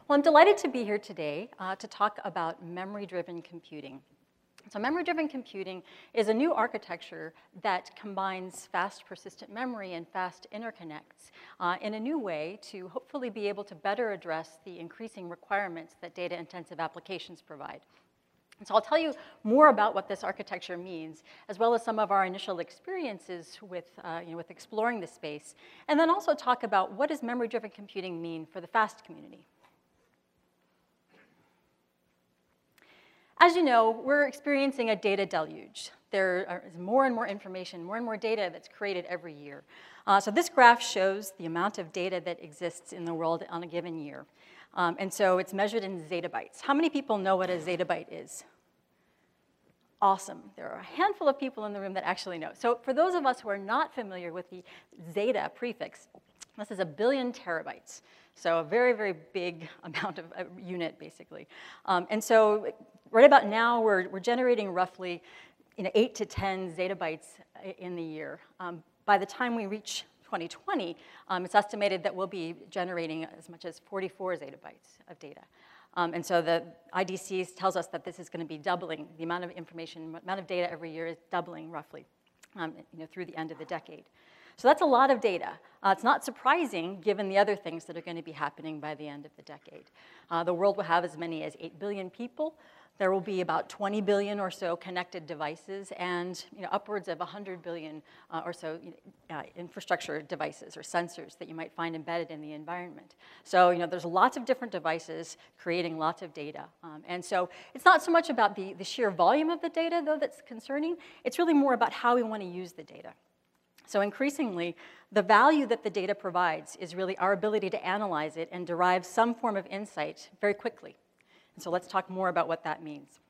Well, I'm delighted to be here today to talk about memory-driven computing. So memory-driven computing is a new architecture that combines fast persistent memory and fast interconnects in a new way to hopefully be able to better address the increasing requirements that data-intensive applications provide. And so I'll tell you more about what this architecture means, as well as some of our initial experiences with exploring the space, and then also talk about what does memory-driven computing mean for the FAST community. As you know, we're experiencing a data deluge. There is more and more information, more and more data that's created every year. So this graph shows the amount of data that exists in the world on a given year. And so it's measured in zettabytes. How many people know what a zettabyte is? Awesome. There are a handful of people in the room that actually know. So for those of us who are not familiar with the zeta prefix, this is 1 billion terabytes. So a very, very big amount of unit, basically. And so right about now, we're generating roughly 8 to 10 zettabytes in the year. By the time we reach 2020, it's estimated that we'll be generating as much as 44 zettabytes of data. And so the IDC tells us that this is going to be doubling. The amount of information, amount of data every year is doubling roughly through the end of the decade. So that's a lot of data. It's not surprising given the other things that are going to be happening by the end of the decade. The world will have as many as 8 billion people. There will be about 20 billion or so connected devices and upwards of 100 billion or so infrastructure devices or sensors that you might find embedded in the environment. So there's lots of different devices creating lots of data. And so it's not so much about the sheer volume of the data, though, that's concerning. It's really more about how we want to use the data. So increasingly, the value that the data provides is really our ability to analyze it and derive some form of insight very quickly. And so let's talk more about what that means.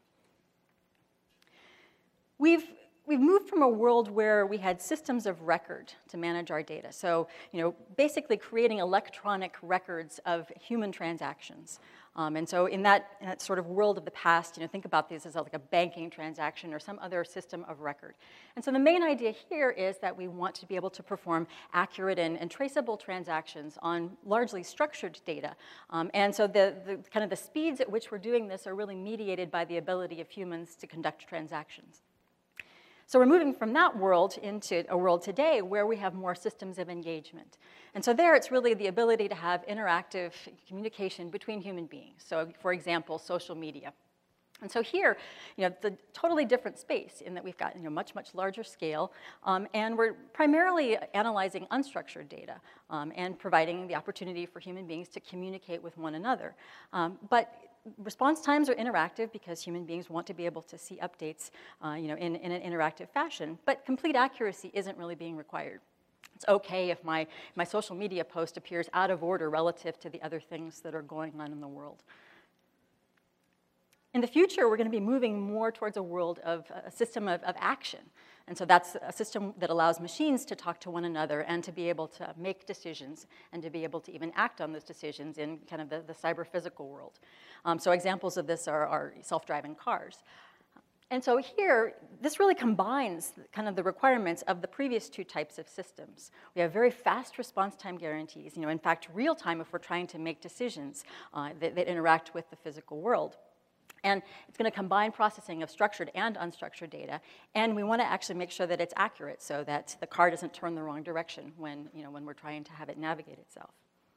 We've moved from a world where we had systems of record to manage our data. So basically creating electronic records of human transactions. And so in that sort of world of the past, think about these as like a banking transaction or some other system of record. And so the main idea here is that we want to be able to perform accurate and traceable transactions on largely structured data. And so the kind of the speeds at which we're doing this are really mediated by the ability of humans to conduct transactions. So we're moving from that world into a world today where we have more systems of engagement. And so there it's really the ability to have interactive communication between human beings. So for example, social media. And so here, it's a totally different space in that we've got much, much larger scale. And we're primarily analyzing unstructured data and providing the opportunity for human beings to communicate with one another. But response times are interactive because human beings want to be able to see updates in an interactive fashion, but complete accuracy isn't really being required. It's okay if my social media post appears out of order relative to the other things that are going on in the world. In the future, we're going to be moving more towards a world of a system of action. And so that's a system that allows machines to talk to one another and to be able to make decisions and to be able to even act on those decisions in kind of the cyber-physical world. So examples of this are self-driving cars. And so here, this really combines kind of the requirements of the previous two types of systems. We have very fast response time guarantees, in fact, real time if we're trying to make decisions that interact with the physical world. And it's going to combine processing of structured and unstructured data. And we want to actually make sure that it's accurate so that the car doesn't turn the wrong direction when we're trying to have it navigate itself.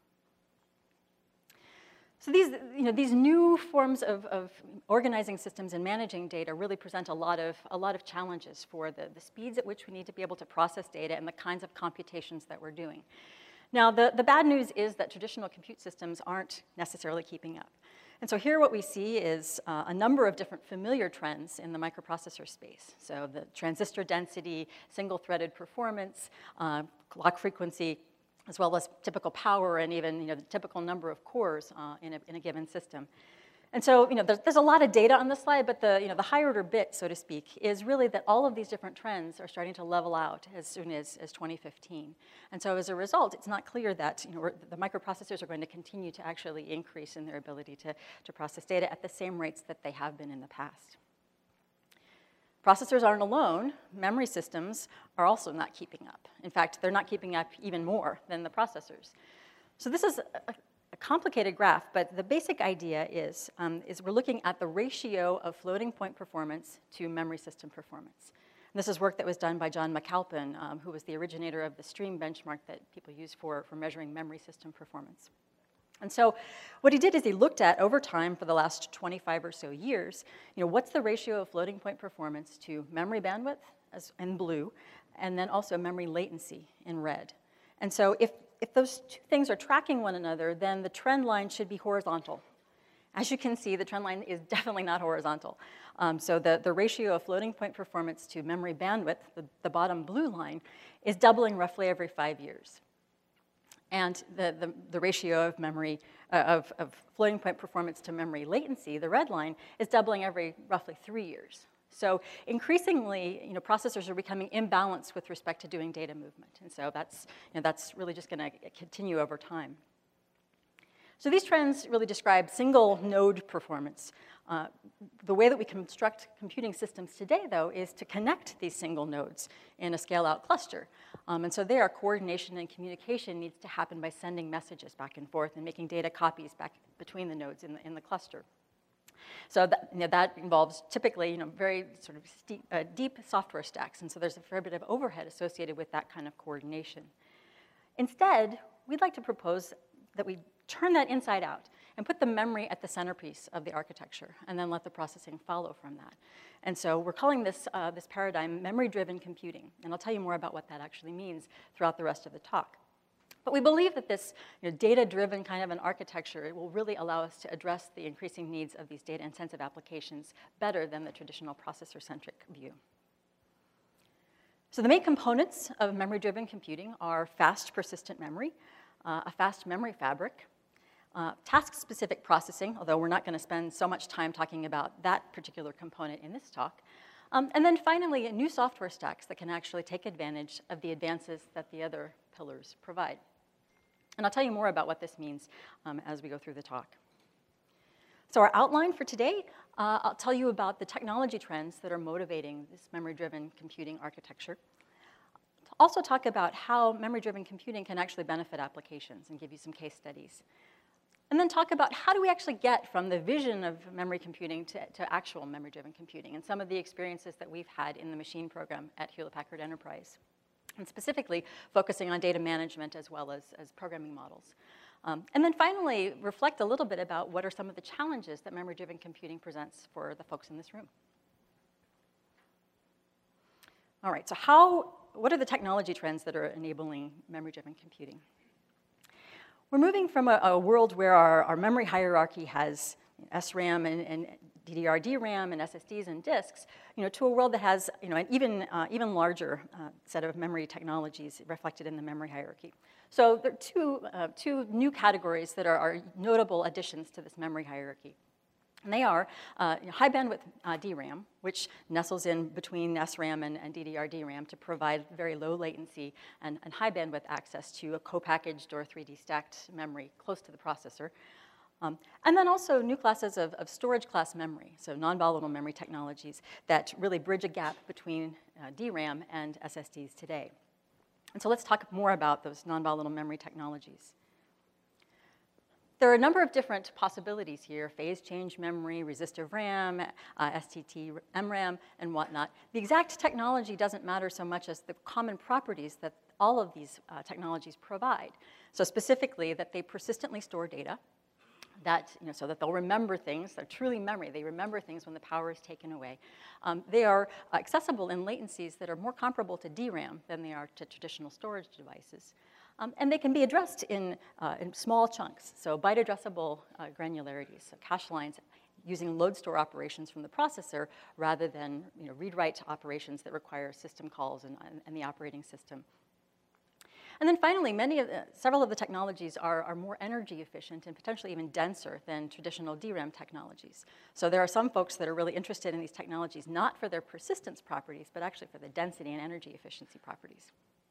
So these new forms of organizing systems and managing data really present a lot of challenges for the speeds at which we need to be able to process data and the kinds of computations that we're doing. Now, the bad news is that traditional compute systems aren't necessarily keeping up. And so here what we see is a number of different familiar trends in the microprocessor space. So the transistor density, single-threaded performance, clock frequency, as well as typical power and even the typical number of cores in a given system. And so there's a lot of data on this slide, but the high order bit, so to speak, is really that all of these different trends are starting to level out as soon as 2015. And so as a result, it's not clear that the microprocessors are going to continue to actually increase in their ability to process data at the same rates that they have been in the past. Processors aren't alone. Memory systems are also not keeping up. In fact, they're not keeping up even more than the processors. So this is a complicated graph, but the basic idea is we're looking at the ratio of floating point performance to memory system performance. And this is work that was done by John McAlpin, who was the originator of the STREAM benchmark that people use for measuring memory system performance. And so what he did is he looked at, over time for the last 25 or so years, what's the ratio of floating point performance to memory bandwidth in blue, and then also memory latency in red. And so if those two things are tracking one another, then the trend line should be horizontal. As you can see, the trend line is definitely not horizontal. So the ratio of floating point performance to memory bandwidth, the bottom blue line, is doubling roughly every 5 years. And the ratio of memory of floating point performance to memory latency, the red line, is doubling every roughly 3 years. So increasingly, processors are becoming imbalanced with respect to doing data movement. And so that's really just going to continue over time. So these trends really describe single node performance. The way that we construct computing systems today, though, is to connect these single nodes in a scale-out cluster. And so there, coordination and communication needs to happen by sending messages back and forth and making data copies back between the nodes in the cluster. So that involves typically very sort of deep software stacks, and so there's a fair bit of overhead associated with that kind of coordination. Instead, we'd like to propose that we turn that inside out and put the memory at the centerpiece of the architecture, and then let the processing follow from that. And so we're calling this paradigm memory-driven computing, and I'll tell you more about what that actually means throughout the rest of the talk. But we believe that this data-driven kind of an architecture will really allow us to address the increasing needs of these data-intensive applications better than the traditional processor-centric view. So the main components of memory-driven computing are fast, persistent memory, a fast memory fabric, task-specific processing, although we're not going to spend so much time talking about that particular component in this talk, and then finally, new software stacks that can actually take advantage of the advances that the other pillars provide. And I'll tell you more about what this means as we go through the talk. So our outline for today, I'll tell you about the technology trends that are motivating this memory-driven computing architecture. I'll also talk about how memory-driven computing can actually benefit applications and give you some case studies. And then talk about how do we actually get from the vision of memory computing to actual memory-driven computing, and some of the experiences that we've had in the machine program at Hewlett-Packard Enterprise, and specifically focusing on data management as well as programming models. And then finally, reflect a little bit about what are some of the challenges that memory-driven computing presents for the folks in this room. All right, so what are the technology trends that are enabling memory-driven computing? We're moving from a world where our memory hierarchy has SRAM and DDR DRAM and SSDs and disks, to a world that has an even larger set of memory technologies reflected in the memory hierarchy. So there are two new categories that are notable additions to this memory hierarchy. And they are high bandwidth DRAM, which nestles in between SRAM and DDR DRAM to provide very low latency and high bandwidth access to a co-packaged or 3D stacked memory close to the processor. And then also new classes of storage class memory, so non-volatile memory technologies that really bridge a gap between DRAM and SSDs today. And so let's talk more about those non-volatile memory technologies. There are a number of different possibilities here: phase change memory, resistive RAM, STT-MRAM, and whatnot. The exact technology doesn't matter so much as the common properties that all of these technologies provide. So specifically, that they persistently store data, so that they'll remember things. They're truly memory. They remember things when the power is taken away. They are accessible in latencies that are more comparable to DRAM than they are to traditional storage devices. And they can be addressed in small chunks, so byte addressable granularities, so cache lines using load store operations from the processor rather than read-write operations that require system calls and the operating system. And then finally, several of the technologies are more energy efficient and potentially even denser than traditional DRAM technologies. So there are some folks that are really interested in these technologies not for their persistence properties, but actually for the density and energy efficiency properties.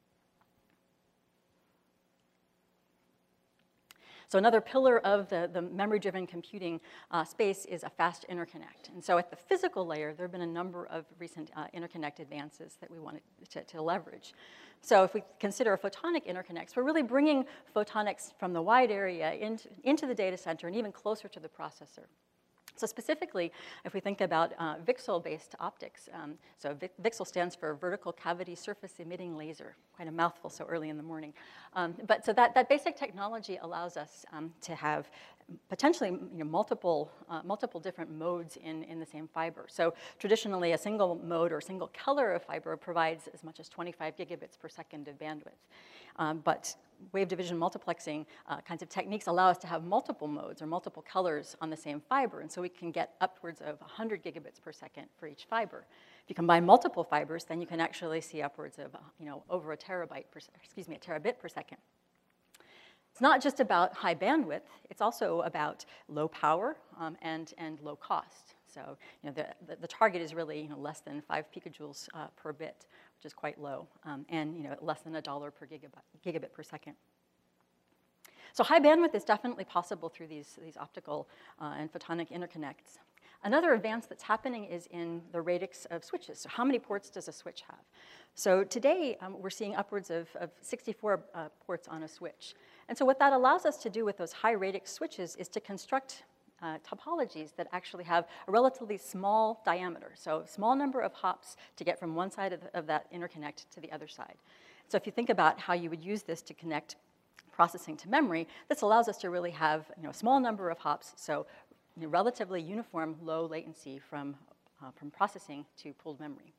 So another pillar of the memory-driven computing space is a fast interconnect. And so at the physical layer, there have been a number of recent interconnect advances that we wanted to leverage. So if we consider photonic interconnects, we're really bringing photonics from the wide area into the data center and even closer to the processor. So specifically, if we think about VCSEL-based optics, so VCSEL stands for Vertical Cavity Surface Emitting Laser, quite a mouthful so early in the morning. But so that basic technology allows us to have potentially multiple different modes in the same fiber. So traditionally, a single mode or single color of fiber provides as much as 25 gigabits per second of bandwidth. But wave division multiplexing kinds of techniques allow us to have multiple modes or multiple colors on the same fiber, and so we can get upwards of 100 gigabits per second for each fiber. If you combine multiple fibers, then you can actually see upwards of over a terabit per second. It's not just about high bandwidth, it's also about low power and low cost. So the target is really less than 5 picojoules per bit, which is quite low, and less than $1 per gigabit per second. So high bandwidth is definitely possible through these optical and photonic interconnects. Another advance that's happening is in the radix of switches. So how many ports does a switch have? So today, we're seeing upwards of 64 ports on a switch. And so what that allows us to do with those high radix switches is to construct topologies that actually have a relatively small diameter, so small number of hops to get from one side of that interconnect to the other side. So if you think about how you would use this to connect processing to memory, this allows us to really have a small number of hops, so relatively uniform low latency from processing to pooled memory.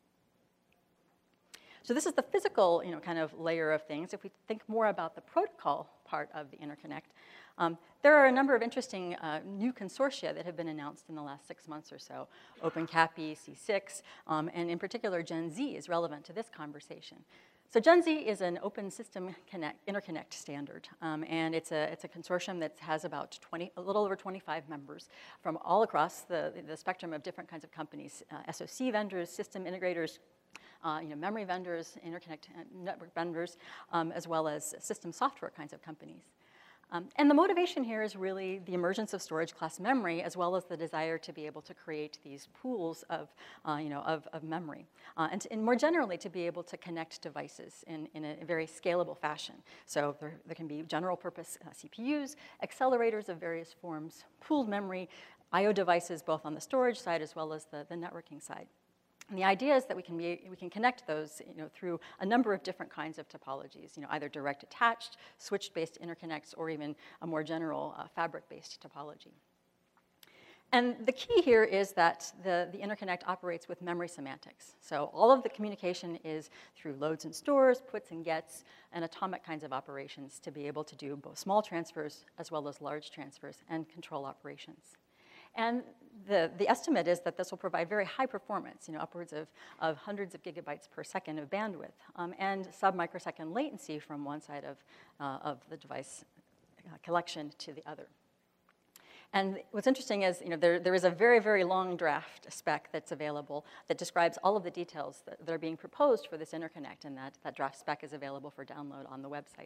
So this is the physical kind of layer of things. If we think more about the protocol part of the interconnect, there are a number of interesting new consortia that have been announced in the last 6 months or so. OpenCAPI, C6, and in particular, GenZ is relevant to this conversation. So GenZ is an open system interconnect standard, and it's a consortium that has about a little over 25 members from all across the spectrum of different kinds of companies, SoC vendors, system integrators, memory vendors, interconnect network vendors, as well as system software kinds of companies. And the motivation here is really the emergence of storage class memory, as well as the desire to be able to create these pools of memory. And more generally, to be able to connect devices in a very scalable fashion. So there can be general purpose CPUs, accelerators of various forms, pooled memory, I/O devices, both on the storage side as well as the networking side. And the idea is that we can connect those through a number of different kinds of topologies, either direct attached, switch-based interconnects, or even a more general fabric-based topology. And the key here is that the interconnect operates with memory semantics. So all of the communication is through loads and stores, puts and gets, and atomic kinds of operations to be able to do both small transfers as well as large transfers and control operations. And the estimate is that this will provide very high performance, upwards of hundreds of gigabytes per second of bandwidth, and sub-microsecond latency from one side of the device collection to the other. And what's interesting is, there is a very, very long draft spec that's available that describes all of the details that are being proposed for this interconnect, and that draft spec is available for download on the website.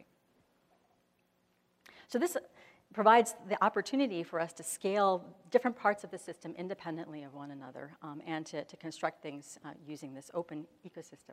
So this provides the opportunity for us to scale different parts of the system independently of one another, and to construct things using this open ecosystem.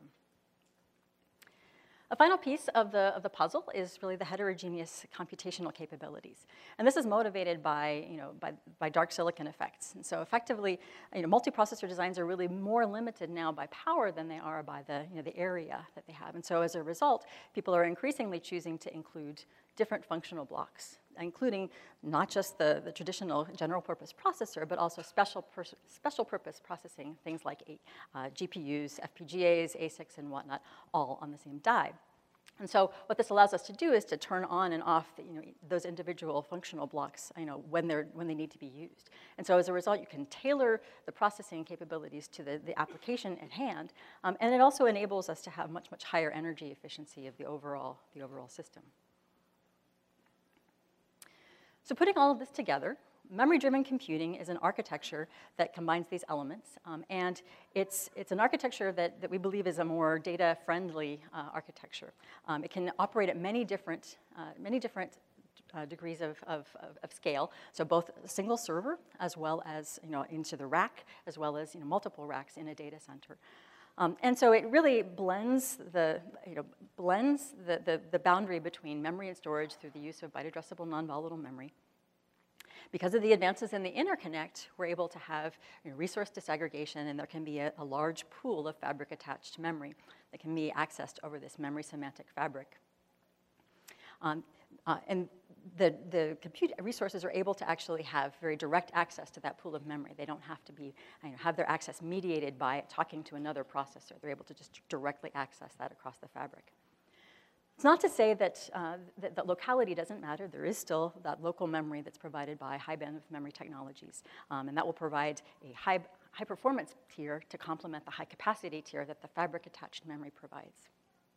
A final piece of the puzzle is really the heterogeneous computational capabilities. And this is motivated by dark silicon effects. And so effectively, multiprocessor designs are really more limited now by power than they are by the area that they have. And so as a result, people are increasingly choosing to include different functional blocks, including not just the traditional general purpose processor, but also special purpose processing, things like GPUs, FPGAs, ASICs, and whatnot, all on the same die. And so what this allows us to do is to turn on and off those individual functional blocks when they need to be used. And so as a result, you can tailor the processing capabilities to the application at hand, and it also enables us to have much, much higher energy efficiency of the overall system. So putting all of this together, memory-driven computing is an architecture that combines these elements, and it's an architecture that we believe is a more data-friendly architecture. It can operate at many different degrees of scale, so both a single server as well as into the rack, as well as multiple racks in a data center. And so it really blends the boundary between memory and storage through the use of byte-addressable non-volatile memory. Because of the advances in the interconnect, we're able to have resource disaggregation, and there can be a large pool of fabric-attached memory that can be accessed over this memory semantic fabric. And the compute resources are able to actually have very direct access to that pool of memory. They don't have to be, have their access mediated by talking to another processor. They're able to just directly access that across the fabric. It's not to say that, that locality doesn't matter. There is still that local memory that's provided by high bandwidth memory technologies, and that will provide a high performance tier to complement the high capacity tier that the fabric attached memory provides.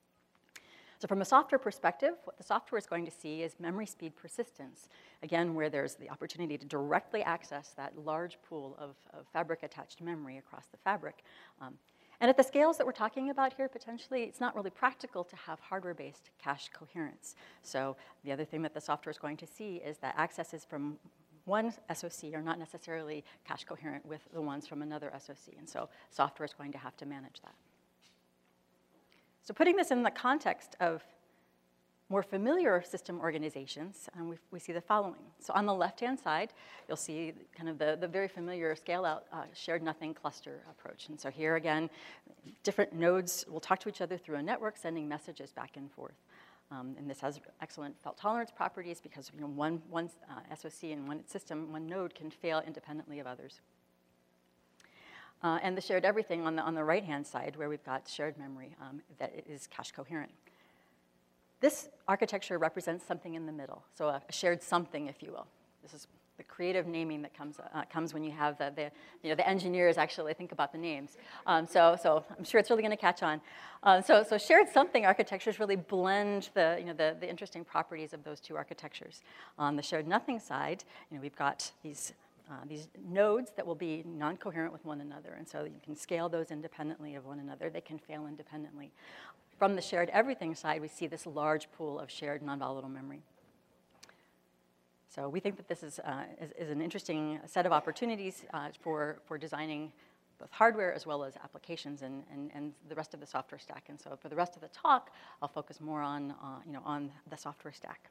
So from a software perspective, what the software is going to see is memory speed persistence, again, where there's the opportunity to directly access that large pool of fabric-attached memory across the fabric. And at the scales that we're talking about here, potentially, it's not really practical to have hardware-based cache coherence. So the other thing that the software is going to see is that accesses from one SoC are not necessarily cache coherent with the ones from another SoC. And so software is going to have to manage that. So putting this in the context of more familiar system organizations, we see the following. So on the left-hand side, you'll see kind of the very familiar scale-out shared nothing cluster approach. And so here again, different nodes will talk to each other through a network, sending messages back and forth. And this has excellent fault tolerance properties because one SoC and one system, one node can fail independently of others. And the shared everything on the right-hand side, where we've got shared memory that is cache coherent. This architecture represents something in the middle, so a shared something, if you will. This is the creative naming that comes when you have the engineers actually think about the names. So I'm sure it's really going to catch on. So shared something architectures really blend the interesting properties of those two architectures. On the shared nothing side, we've got these nodes that will be non-coherent with one another, and so you can scale those independently of one another. They can fail independently. From the shared everything side, we see this large pool of shared non-volatile memory. So we think that this is an interesting set of opportunities for designing both hardware as well as applications and the rest of the software stack. And so for the rest of the talk, I'll focus more on the software stack.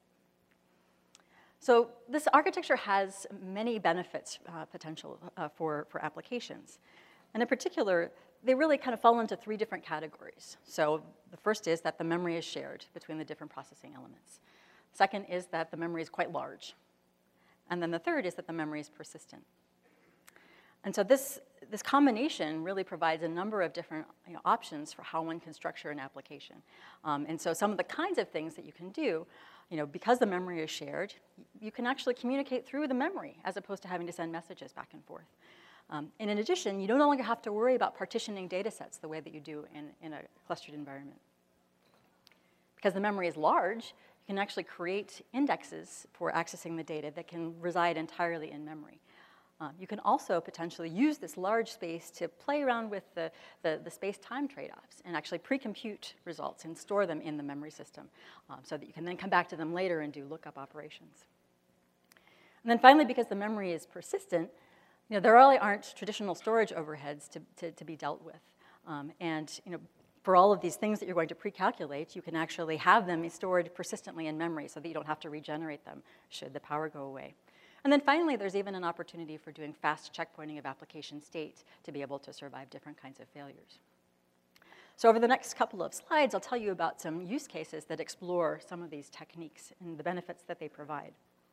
So this architecture has many benefits potential for applications. And in particular, they really kind of fall into three different categories. So the first is that the memory is shared between the different processing elements. Second is that the memory is quite large. And then the third is that the memory is persistent. And so this combination really provides a number of different options for how one can structure an application. And so some of the kinds of things that you can do, because the memory is shared, you can actually communicate through the memory as opposed to having to send messages back and forth. And in addition, you no longer have to worry about partitioning data sets the way that you do in a clustered environment. Because the memory is large, you can actually create indexes for accessing the data that can reside entirely in memory. You can also potentially use this large space to play around with the space-time trade-offs and actually pre-compute results and store them in the memory system so that you can then come back to them later and do lookup operations. And then finally, because the memory is persistent, there really aren't traditional storage overheads to be dealt with. For all of these things that you're going to pre-calculate, you can actually have them stored persistently in memory so that you don't have to regenerate them should the power go away. And then finally, there's even an opportunity for doing fast checkpointing of application state to be able to survive different kinds of failures. So over the next couple of slides, I'll tell you about some use cases that explore some of these techniques and the benefits that they provide.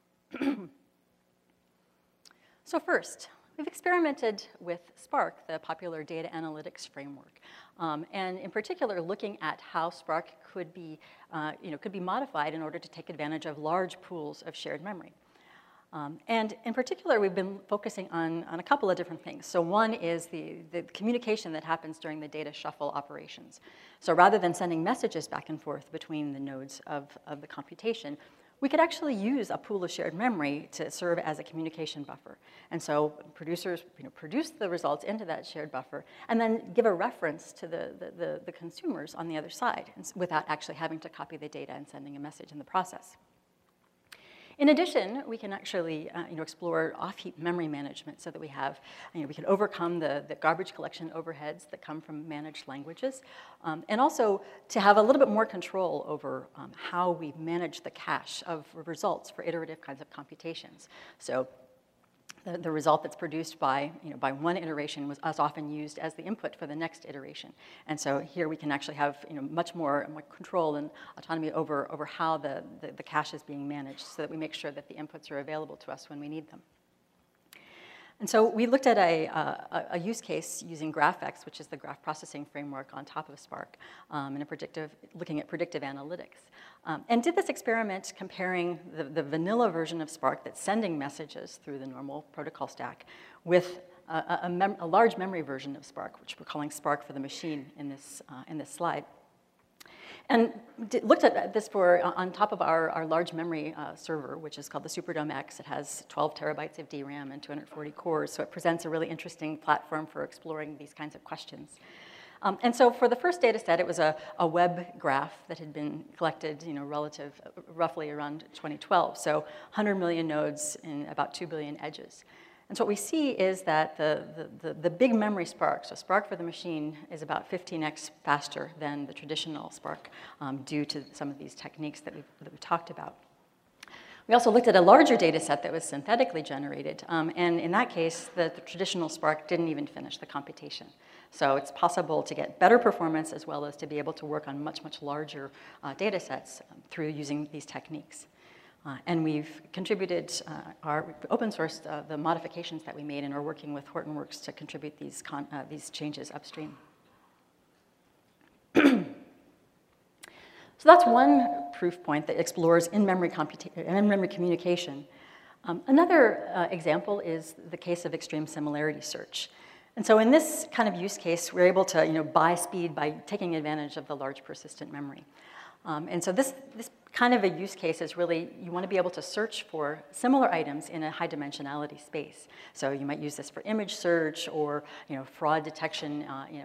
So first, we've experimented with Spark, the popular data analytics framework, and in particular, looking at how Spark could be modified in order to take advantage of large pools of shared memory. And in particular, we've been focusing on a couple of different things. So one is the communication that happens during the data shuffle operations. So rather than sending messages back and forth between the nodes of the computation, we could actually use a pool of shared memory to serve as a communication buffer. And so producers produce the results into that shared buffer and then give a reference to the consumers on the other side without actually having to copy the data and sending a message in the process. In addition, we can actually explore off-heap memory management so that we have, we can overcome the garbage collection overheads that come from managed languages, and also to have a little bit more control over how we manage the cache of results for iterative kinds of computations. So the result that's produced by one iteration was often used as the input for the next iteration. And so here we can actually have much more control and autonomy over how the cache is being managed so that we make sure that the inputs are available to us when we need them. And so we looked at a use case using GraphX, which is the graph processing framework on top of Spark, looking at predictive analytics. And did this experiment comparing the vanilla version of Spark that's sending messages through the normal protocol stack with a large memory version of Spark, which we're calling Spark for the machine in this slide. And looked at this on top of our large memory server, which is called the Superdome X. It has 12 terabytes of DRAM and 240 cores, so it presents a really interesting platform for exploring these kinds of questions. And so for the first data set, it was a web graph that had been collected roughly around 2012, so 100 million nodes and about 2 billion edges. And so what we see is that the big memory Spark, so Spark for the machine, is about 15x faster than the traditional Spark due to some of these techniques that we've talked about. We also looked at a larger data set that was synthetically generated. And in that case, the traditional Spark didn't even finish the computation. So it's possible to get better performance as well as to be able to work on much, much larger data sets through using these techniques. And we've contributed, open sourced the modifications that we made and are working with Hortonworks to contribute these changes upstream. So that's one proof point that explores in-memory communication. Another example is the case of extreme similarity search. And so in this kind of use case, we're able to buy speed by taking advantage of the large persistent memory. And so this kind of a use case is really, you want to be able to search for similar items in a high dimensionality space. So you might use this for image search or fraud detection,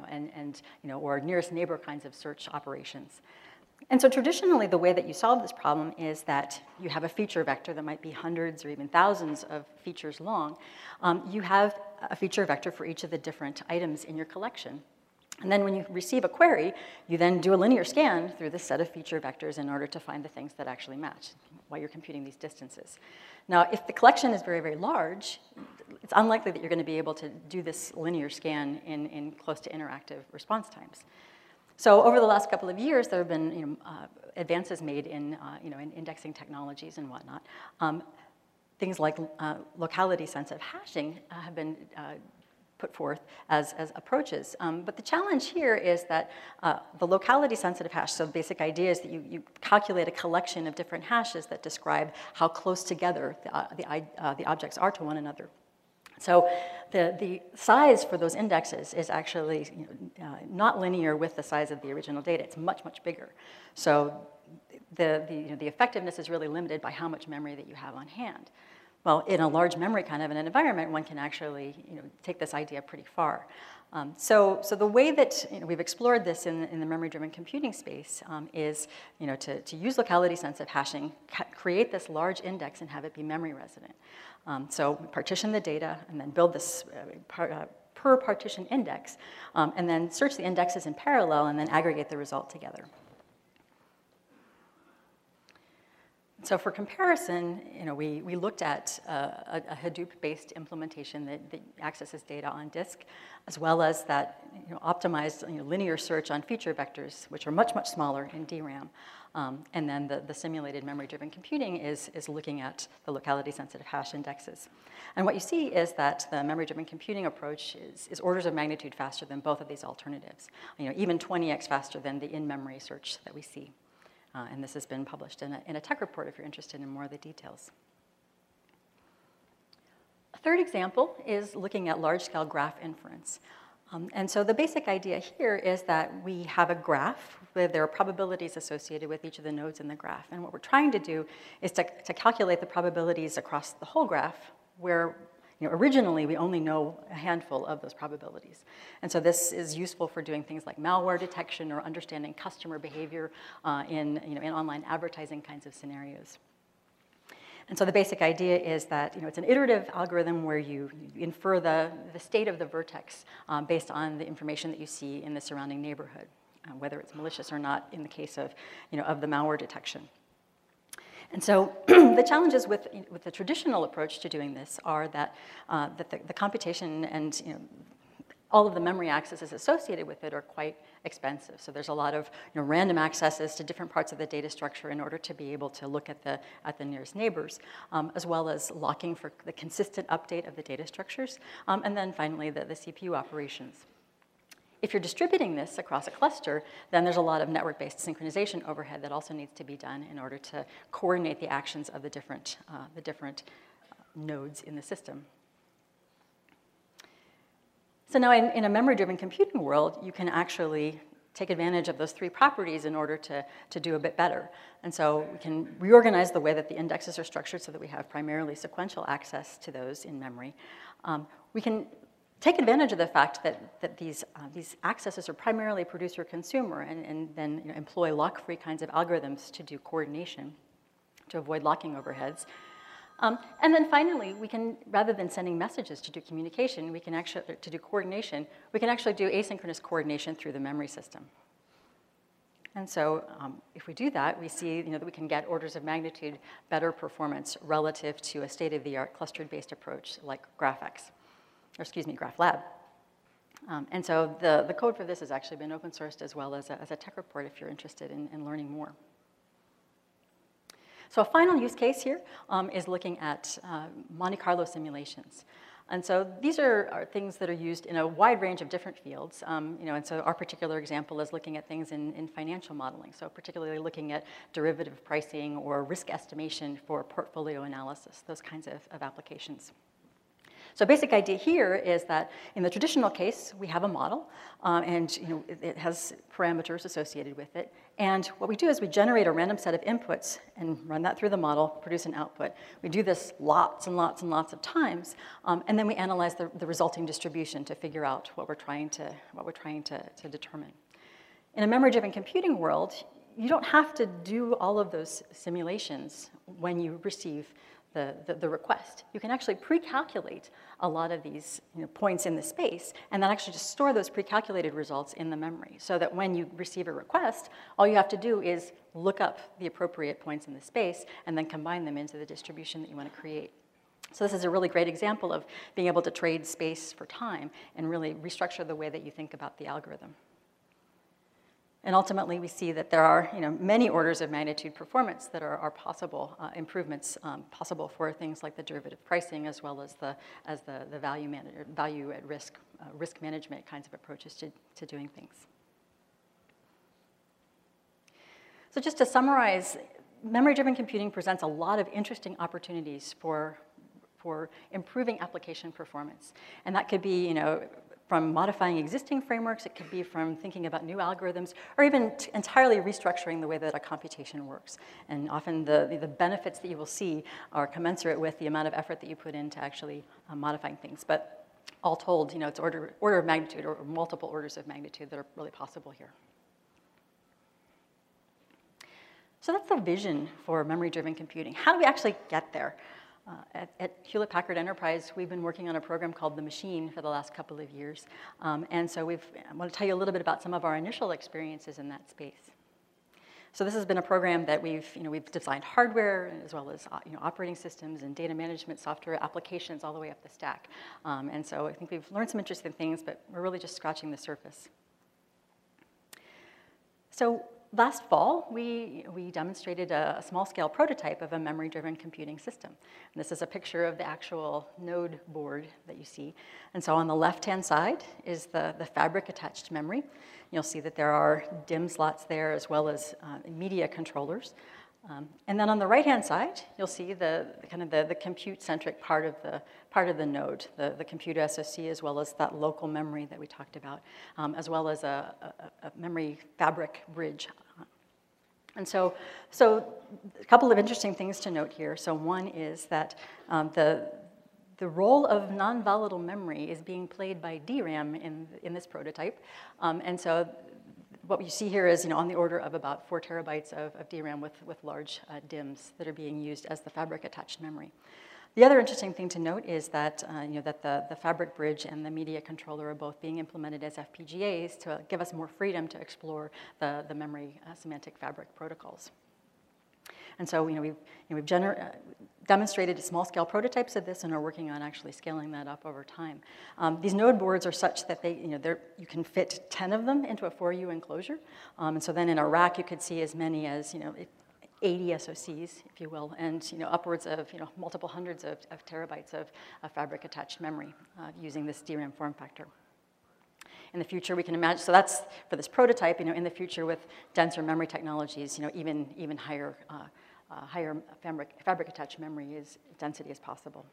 or nearest neighbor kinds of search operations. And so traditionally, the way that you solve this problem is that you have a feature vector that might be hundreds or even thousands of features long. You have a feature vector for each of the different items in your collection. And then when you receive a query, you then do a linear scan through this set of feature vectors in order to find the things that actually match while you're computing these distances. Now, if the collection is very, very large, it's unlikely that you're going to be able to do this linear scan in close to interactive response times. So over the last couple of years, there have been advances made in indexing technologies and whatnot. Things like locality-sensitive hashing have been put forth as approaches. But the challenge here is that the locality-sensitive hash, so the basic idea is that you calculate a collection of different hashes that describe how close together the objects are to one another. So the size for those indexes is actually not linear with the size of the original data. It's much, much bigger. So the effectiveness is really limited by how much memory that you have on hand. Well, in a large memory kind of an environment, one can actually take this idea pretty far. So the way that we've explored this in the memory-driven computing space is to use locality-sensitive hashing, create this large index and have it be memory resident. So partition the data and then build this per partition index, and then search the indexes in parallel and then aggregate the result together. So for comparison, we looked at a Hadoop-based implementation that accesses data on disk, as well as that optimized linear search on feature vectors, which are much, much smaller in DRAM. And then the simulated memory-driven computing is looking at the locality-sensitive hash indexes. And what you see is that the memory-driven computing approach is orders of magnitude faster than both of these alternatives, even 20x faster than the in-memory search that we see. And this has been published in a tech report if you're interested in more of the details. A third example is looking at large-scale graph inference. And so the basic idea here is that we have a graph where there are probabilities associated with each of the nodes in the graph. And what we're trying to do is to calculate the probabilities across the whole graph where originally we only know a handful of those probabilities. And so this is useful for doing things like malware detection or understanding customer behavior in online advertising kinds of scenarios. And so the basic idea is that it's an iterative algorithm where you infer the state of the vertex based on the information that you see in the surrounding neighborhood, whether it's malicious or not in the case of, of the malware detection. And so the challenges with the traditional approach to doing this are that, the computation and all of the memory accesses associated with it are quite expensive. So there's a lot of random accesses to different parts of the data structure in order to be able to look at the nearest neighbors, as well as locking for the consistent update of the data structures, and then finally the CPU operations. If you're distributing this across a cluster, then there's a lot of network-based synchronization overhead that also needs to be done in order to coordinate the actions of the different nodes in the system. So now in a memory-driven computing world, you can actually take advantage of those three properties in order to do a bit better. And so we can reorganize the way that the indexes are structured so that we have primarily sequential access to those in memory. We can take advantage of the fact that these accesses are primarily producer-consumer and then employ lock-free kinds of algorithms to do coordination, to avoid locking overheads. And then finally, we can, rather than sending messages to do communication, we can actually, to do coordination, we can actually do asynchronous coordination through the memory system. And so if we do that, we see that we can get orders of magnitude better performance relative to a state-of-the-art clustered-based approach like GraphX, or excuse me, GraphLab. And so the code for this has actually been open sourced as well as a tech report if you're interested in learning more. So a final use case here is looking at Monte Carlo simulations. And so these are things that are used in a wide range of different fields. And so our particular example is looking at things in financial modeling, so particularly looking at derivative pricing or risk estimation for portfolio analysis, those kinds of applications. So basic idea here is that in the traditional case, we have a model, and it has parameters associated with it. And what we do is we generate a random set of inputs and run that through the model, produce an output. We do this lots and lots and lots of times, and then we analyze the resulting distribution to figure out what we're trying to determine. In a memory-driven computing world, you don't have to do all of those simulations when you receive the request. You can actually pre-calculate a lot of these points in the space and then actually just store those pre-calculated results in the memory so that when you receive a request, all you have to do is look up the appropriate points in the space and then combine them into the distribution that you want to create. So this is a really great example of being able to trade space for time and really restructure the way that you think about the algorithm. And ultimately, we see that there are many orders of magnitude performance that are possible, improvements possible for things like the derivative pricing as well as the value at risk, risk management kinds of approaches to doing things. So just to summarize, memory-driven computing presents a lot of interesting opportunities for improving application performance. And that could be, from modifying existing frameworks, it could be from thinking about new algorithms, or even entirely restructuring the way that a computation works. And often the benefits that you will see are commensurate with the amount of effort that you put into actually modifying things. But all told, it's order of magnitude or multiple orders of magnitude that are really possible here. So that's the vision for memory-driven computing. How do we actually get there? At Hewlett-Packard Enterprise, we've been working on a program called The Machine for the last couple of years. And so I want to tell you a little bit about some of our initial experiences in that space. So this has been a program that we've designed hardware as well as operating systems and data management software applications all the way up the stack. And so I think we've learned some interesting things, but we're really just scratching the surface. So last fall, we demonstrated a small-scale prototype of a memory-driven computing system. And this is a picture of the actual node board that you see. And so on the left-hand side is the fabric-attached memory. You'll see that there are DIMM slots there as well as media controllers. And then on the right-hand side, you'll see the compute-centric part of the node, the compute SoC, as well as that local memory that we talked about, as well as a memory fabric bridge. And so a couple of interesting things to note here. So one is that the role of non-volatile memory is being played by DRAM in this prototype. And so what you see here is, on the order of about 4 terabytes of DRAM with large DIMMs that are being used as the fabric-attached memory. The other interesting thing to note is that, that the fabric bridge and the media controller are both being implemented as FPGAs to give us more freedom to explore the memory semantic fabric protocols. And so, we've demonstrated small-scale prototypes of this and are working on actually scaling that up over time. These node boards are such that you can fit 10 of them into a 4U enclosure. And so then in a rack, you could see as many as, 80 SoCs, if you will, and upwards of multiple hundreds of terabytes of fabric-attached memory using this DRAM form factor. In the future, we can imagine, so that's for this prototype, in the future with denser memory technologies, even higher fabric-attached memory density is possible.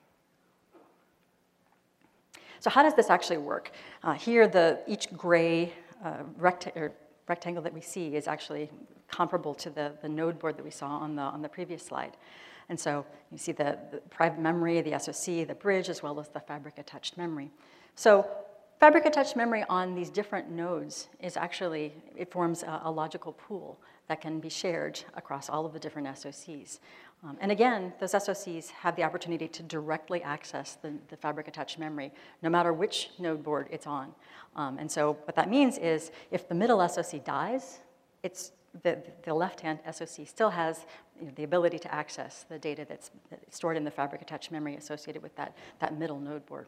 So how does this actually work? Here, each gray rectangle that we see is actually comparable to the node board that we saw on the previous slide. And so you see the private memory, the SoC, the bridge, as well as the fabric-attached memory. So fabric-attached memory on these different nodes is actually, it forms a logical pool that can be shared across all of the different SoCs. And again, those SoCs have the opportunity to directly access the fabric-attached memory, no matter which node board it's on. And so what that means is if the middle SoC dies, the left-hand SoC still has the ability to access the data that's stored in the fabric-attached memory associated with that middle node board.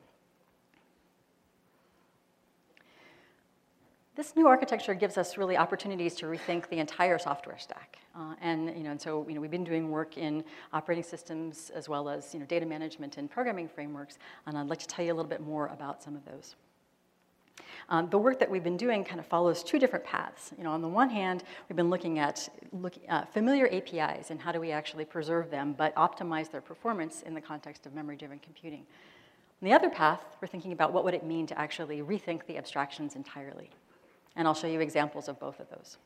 This new architecture gives us really opportunities to rethink the entire software stack. And so we've been doing work in operating systems as well as data management and programming frameworks, and I'd like to tell you a little bit more about some of those. The work that we've been doing kind of follows 2 different paths. On the one hand, we've been looking at familiar APIs and how do we actually preserve them but optimize their performance in the context of memory-driven computing. On the other path, we're thinking about what would it mean to actually rethink the abstractions entirely. And I'll show you examples of both of those.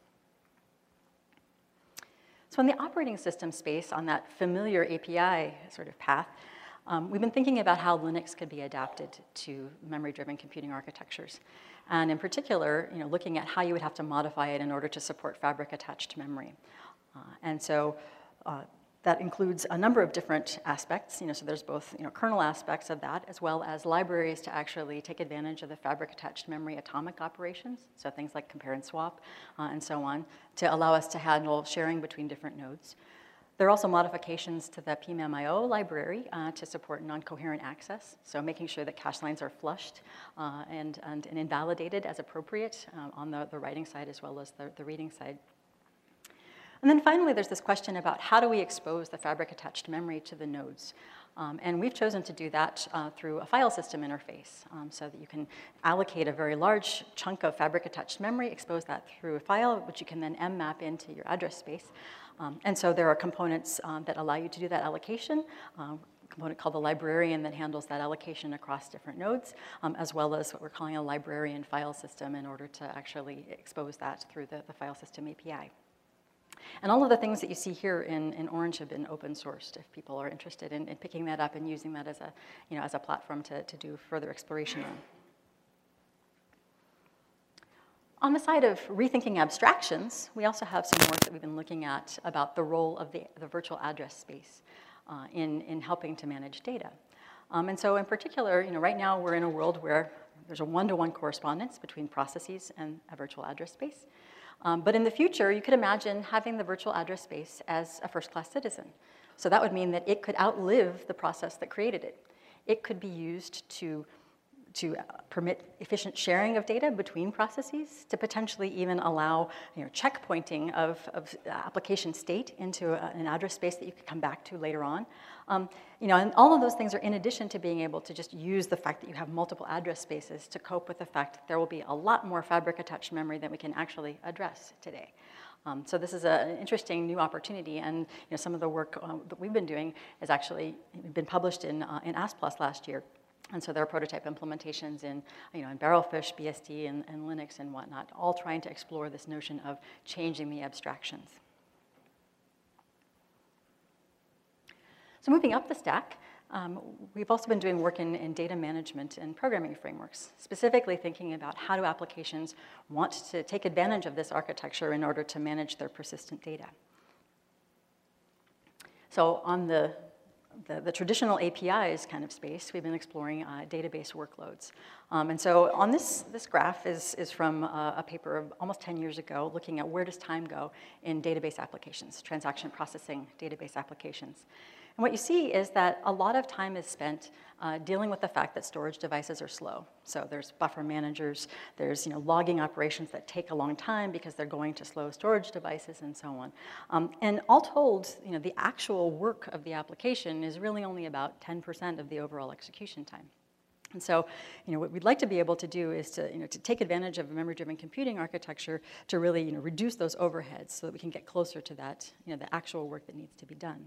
So in the operating system space, on that familiar API sort of path, we've been thinking about how Linux could be adapted to memory-driven computing architectures. And in particular, looking at how you would have to modify it in order to support fabric-attached memory. And so that includes a number of different aspects. So there's both kernel aspects of that, as well as libraries to actually take advantage of the fabric-attached memory atomic operations, so things like compare and swap and so on, to allow us to handle sharing between different nodes. There are also modifications to the PMEM-IO library to support non-coherent access, so making sure that cache lines are flushed and invalidated as appropriate on the writing side as well as the reading side. And then finally, there's this question about how do we expose the fabric-attached memory to the nodes? And we've chosen to do that through a file system interface so that you can allocate a very large chunk of fabric-attached memory, expose that through a file, which you can then mmap into your address space. And so there are components that allow you to do that allocation, a component called the librarian that handles that allocation across different nodes, as well as what we're calling a librarian file system in order to actually expose that through the file system API. And all of the things that you see here in orange have been open sourced if people are interested in picking that up and using that as a platform to do further exploration on. On the side of rethinking abstractions, we also have some work that we've been looking at about the role of the virtual address space in helping to manage data. And so in particular, right now we're in a world where there's a one-to-one correspondence between processes and a virtual address space. But in the future, you could imagine having the virtual address space as a first-class citizen. So that would mean that it could outlive the process that created it. It could be used to permit efficient sharing of data between processes, to potentially even allow checkpointing of application state into an address space that you could come back to later on. And all of those things are in addition to being able to just use the fact that you have multiple address spaces to cope with the fact that there will be a lot more fabric-attached memory than we can actually address today. So this is an interesting new opportunity, and some of the work that we've been doing has actually been published in ASP+ last year. And so there are prototype implementations in Barrelfish, BSD, and Linux and whatnot, all trying to explore this notion of changing the abstractions. So moving up the stack, We've also been doing work in data management and programming frameworks, specifically thinking about how do applications want to take advantage of this architecture in order to manage their persistent data. So on the traditional APIs kind of space, we've been exploring database workloads. And so on this graph is from a paper of almost 10 years ago, looking at where does time go in database applications, transaction processing database applications. And what you see is that a lot of time is spent dealing with the fact that storage devices are slow. So there's buffer managers, there's logging operations that take a long time because they're going to slow storage devices and so on. And all told, the actual work of the application is really only about 10% of the overall execution time. And so, what we'd like to be able to do is to take advantage of a memory-driven computing architecture to really, reduce those overheads so that we can get closer to that, the actual work that needs to be done.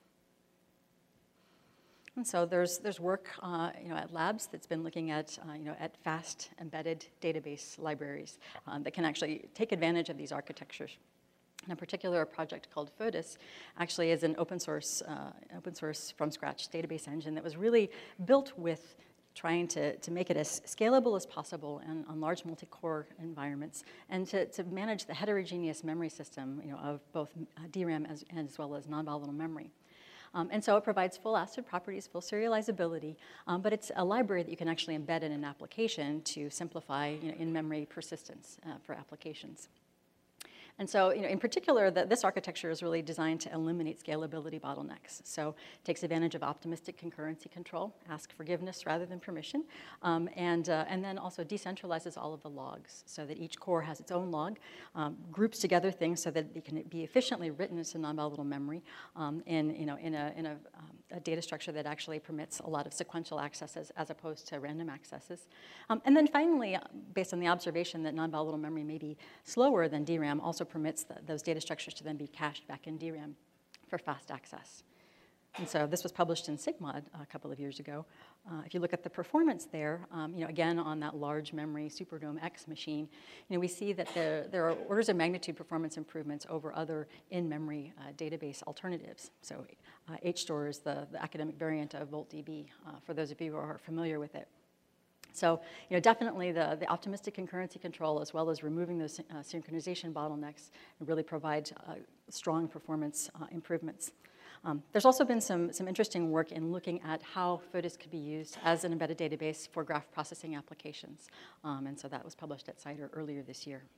And so there's work, at labs that's been looking at, at fast embedded database libraries that can actually take advantage of these architectures. In particular, a project called FODIS actually is an open source from scratch database engine that was really built with trying to make it as scalable as possible and on large multi-core environments, and to manage the heterogeneous memory system, of both DRAM as well as non-volatile memory. And so it provides full ACID properties, full serializability, but it's a library that you can actually embed in an application to simplify in-memory persistence for applications. And so, in particular, this architecture is really designed to eliminate scalability bottlenecks. So it takes advantage of optimistic concurrency control, ask forgiveness rather than permission, and then also decentralizes all of the logs so that each core has its own log, groups together things so that they can be efficiently written into non-volatile memory in a data structure that actually permits a lot of sequential accesses as opposed to random accesses. And then finally, based on the observation that non-volatile memory may be slower than DRAM, also permits those data structures to then be cached back in DRAM for fast access. And so this was published in SIGMOD a couple of years ago. If you look at the performance there, again on that large memory Superdome X machine, we see that there are orders of magnitude performance improvements over other in-memory database alternatives. So HStore is the academic variant of VoltDB, for those of you who are familiar with it. So, definitely the optimistic concurrency control, as well as removing those synchronization bottlenecks, really provide strong performance improvements. There's also been some interesting work in looking at how FODIS could be used as an embedded database for graph processing applications. And so that was published at CIDR earlier this year.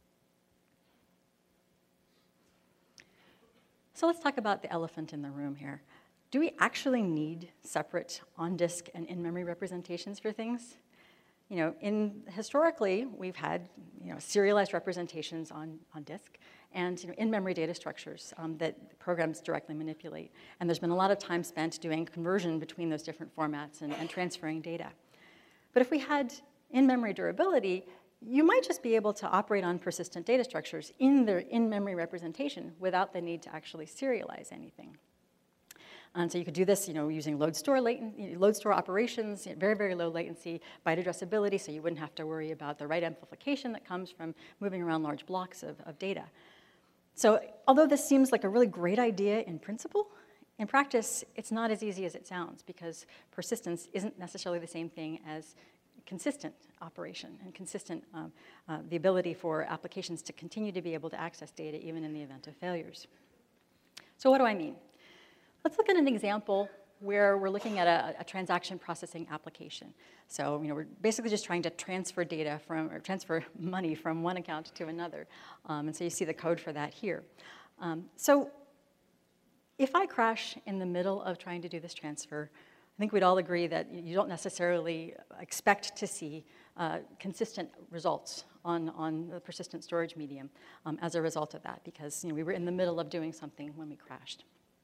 So let's talk about the elephant in the room here. Do we actually need separate on-disk and in-memory representations for things? Historically, we've had serialized representations on disk and in-memory data structures that programs directly manipulate. And there's been a lot of time spent doing conversion between those different formats and transferring data. But if we had in-memory durability, you might just be able to operate on persistent data structures in their in-memory representation without the need to actually serialize anything. And so you could do this, using load store operations, very, very low latency, byte addressability, so you wouldn't have to worry about the write amplification that comes from moving around large blocks of data. So although this seems like a really great idea in principle, in practice, it's not as easy as it sounds, because persistence isn't necessarily the same thing as consistent operation and consistent the ability for applications to continue to be able to access data even in the event of failures. So what do I mean? Let's look at an example where we're looking at a transaction processing application. So, we're basically just trying to transfer data or transfer money from one account to another. And so you see the code for that here. So if I crash in the middle of trying to do this transfer, I think we'd all agree that you don't necessarily expect to see consistent results on the persistent storage medium as a result of that, because we were in the middle of doing something when we crashed.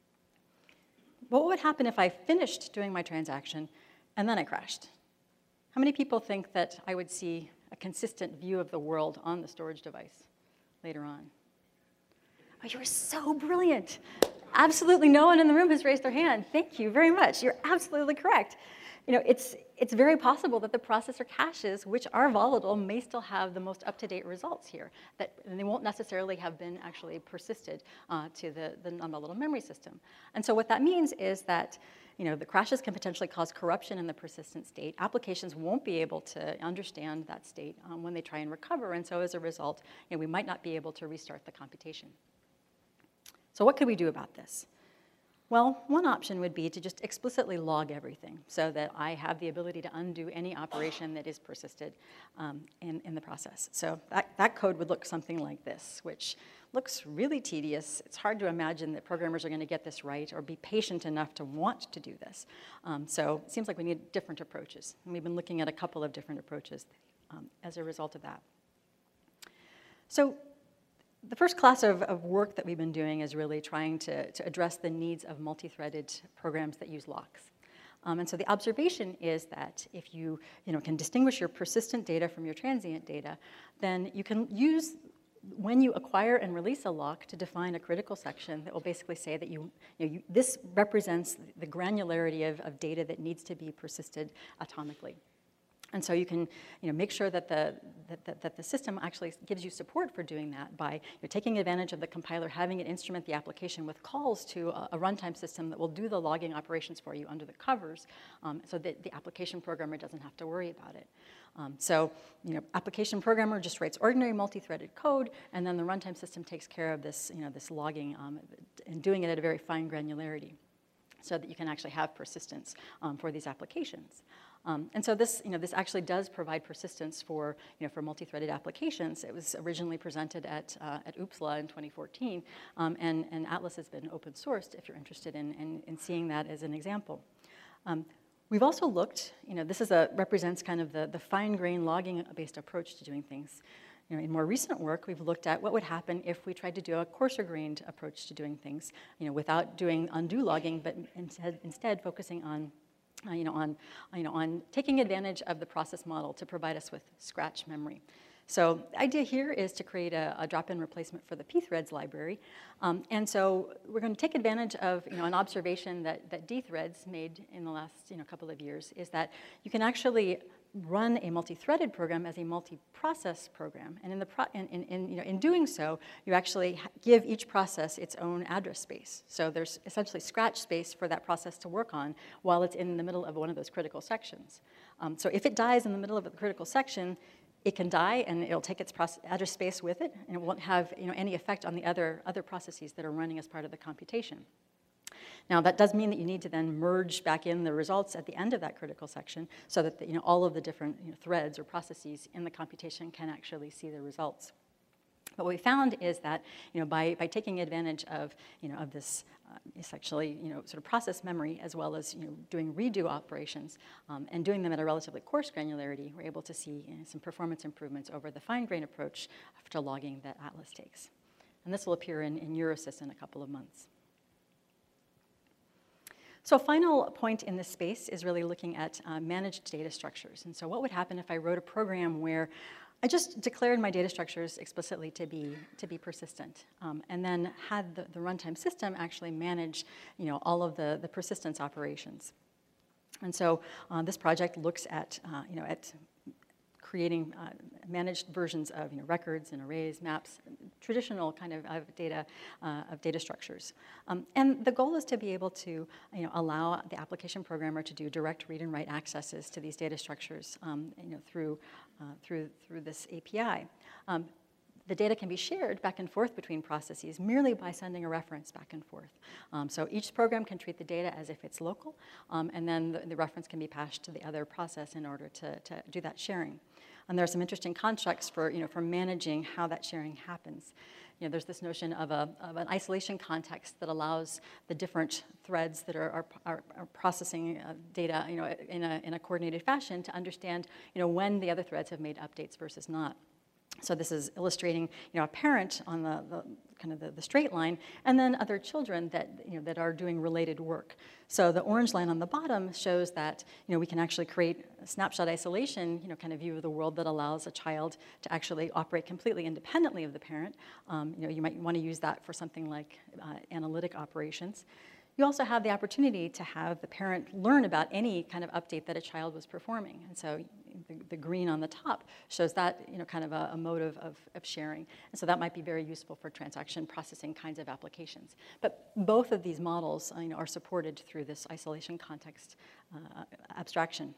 What would happen if I finished doing my transaction and then I crashed? How many people think that I would see a consistent view of the world on the storage device later on? Oh, you're so brilliant. Absolutely no one in the room has raised their hand. Thank you very much. You're absolutely correct. It's very possible that the processor caches, which are volatile, may still have the most up-to-date results here, and they won't necessarily have been actually persisted to the non-volatile memory system. And so what that means is that the crashes can potentially cause corruption in the persistent state. Applications won't be able to understand that state when they try and recover, and so as a result, we might not be able to restart the computation. So what could we do about this? Well, one option would be to just explicitly log everything so that I have the ability to undo any operation that is persisted in the process. So that code would look something like this, which looks really tedious. It's hard to imagine that programmers are going to get this right or be patient enough to want to do this. So it seems like we need different approaches. And we've been looking at a couple of different approaches as a result of that. So the first class of work that we've been doing is really trying to address the needs of multi-threaded programs that use locks. And so the observation is that if you can distinguish your persistent data from your transient data, then you can use, when you acquire and release a lock, to define a critical section that will basically say that this represents the granularity of data that needs to be persisted atomically. And so you can make sure that the system actually gives you support for doing that by taking advantage of the compiler, having it instrument the application with calls to a runtime system that will do the logging operations for you under the covers, so that the application programmer doesn't have to worry about it. So application programmer just writes ordinary multi-threaded code, and then the runtime system takes care of this, this logging and doing it at a very fine granularity, so that you can actually have persistence for these applications. And so this, this actually does provide persistence for, for multi-threaded applications. It was originally presented at OOPSLA in 2014, and Atlas has been open sourced if you're interested in seeing that as an example. We've also looked, this represents kind of the fine-grained logging-based approach to doing things. In more recent work, we've looked at what would happen if we tried to do a coarser-grained approach to doing things, without doing undo logging, but instead focusing on on taking advantage of the process model to provide us with scratch memory. So the idea here is to create a drop-in replacement for the pthreads library. And so we're going to take advantage of an observation that dthreads made in the last couple of years, is that you can actually run a multi-threaded program as a multi-process program. And in doing so, you actually give each process its own address space. So there's essentially scratch space for that process to work on while it's in the middle of one of those critical sections. So if it dies in the middle of the critical section, it can die, and it'll take its address space with it, and it won't have any effect on the other processes that are running as part of the computation. Now, that does mean that you need to then merge back in the results at the end of that critical section so that all of the different threads or processes in the computation can actually see the results. But what we found is that by taking advantage of of this essentially sort of process memory, as well as doing redo operations and doing them at a relatively coarse granularity, we're able to see some performance improvements over the fine-grained approach to logging that Atlas takes. And this will appear in Eurosys in a couple of months. So a final point in this space is really looking at managed data structures. And so what would happen if I wrote a program where I just declared my data structures explicitly to be persistent, and then had the runtime system actually manage all of the persistence operations. And so this project looks at at creating managed versions of records and arrays, maps, traditional kind of data structures. And the goal is to be able to allow the application programmer to do direct read and write accesses to these data structures through this API. The data can be shared back and forth between processes merely by sending a reference back and forth. So each program can treat the data as if it's local, and then the reference can be passed to the other process in order to do that sharing. And there are some interesting constructs for managing how that sharing happens. There's this notion of an isolation context that allows the different threads that are processing data in a coordinated fashion to understand when the other threads have made updates versus not. So this is illustrating, a parent on the straight line, and then other children that are doing related work. So the orange line on the bottom shows that we can actually create a snapshot isolation, kind of view of the world that allows a child to actually operate completely independently of the parent. You might want to use that for something like analytic operations. You also have the opportunity to have the parent learn about any kind of update that a child was performing. And so the green on the top shows that, kind of a mode of sharing. And so that might be very useful for transaction processing kinds of applications. But both of these models, are supported through this isolation context abstraction.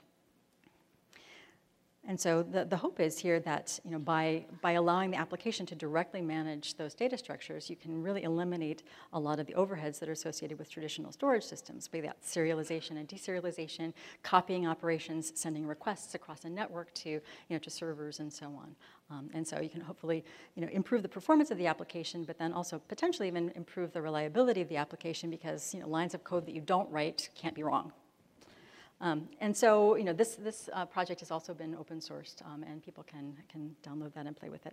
And so the hope is here that by allowing the application to directly manage those data structures, you can really eliminate a lot of the overheads that are associated with traditional storage systems, be that serialization and deserialization, copying operations, sending requests across a network to servers and so on. And so you can hopefully improve the performance of the application, but then also potentially even improve the reliability of the application because lines of code that you don't write can't be wrong. And so, this project has also been open sourced, and people can download that and play with it.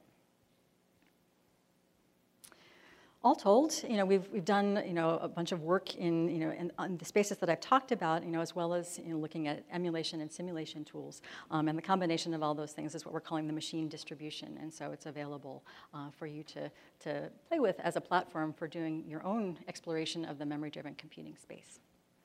All told, we've done a bunch of work in the spaces that I've talked about, as well as looking at emulation and simulation tools, and the combination of all those things is what we're calling the machine distribution, and so it's available for you to play with as a platform for doing your own exploration of the memory-driven computing space.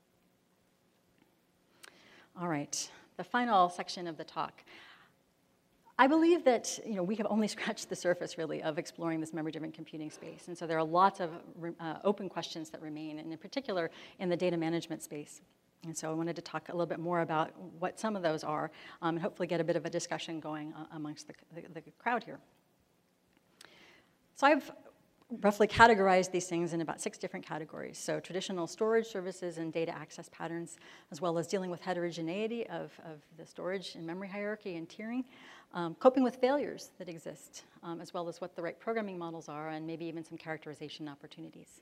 All right, the final section of the talk. I believe that we have only scratched the surface, really, of exploring this memory-driven computing space. And so there are lots of open questions that remain, and in particular, in the data management space. And so I wanted to talk a little bit more about what some of those are, and hopefully get a bit of a discussion going amongst the crowd here. So I've roughly categorized these things in about 6 different categories. So traditional storage services and data access patterns, as well as dealing with heterogeneity of the storage and memory hierarchy and tiering, coping with failures that exist, as well as what the right programming models are, and maybe even some characterization opportunities.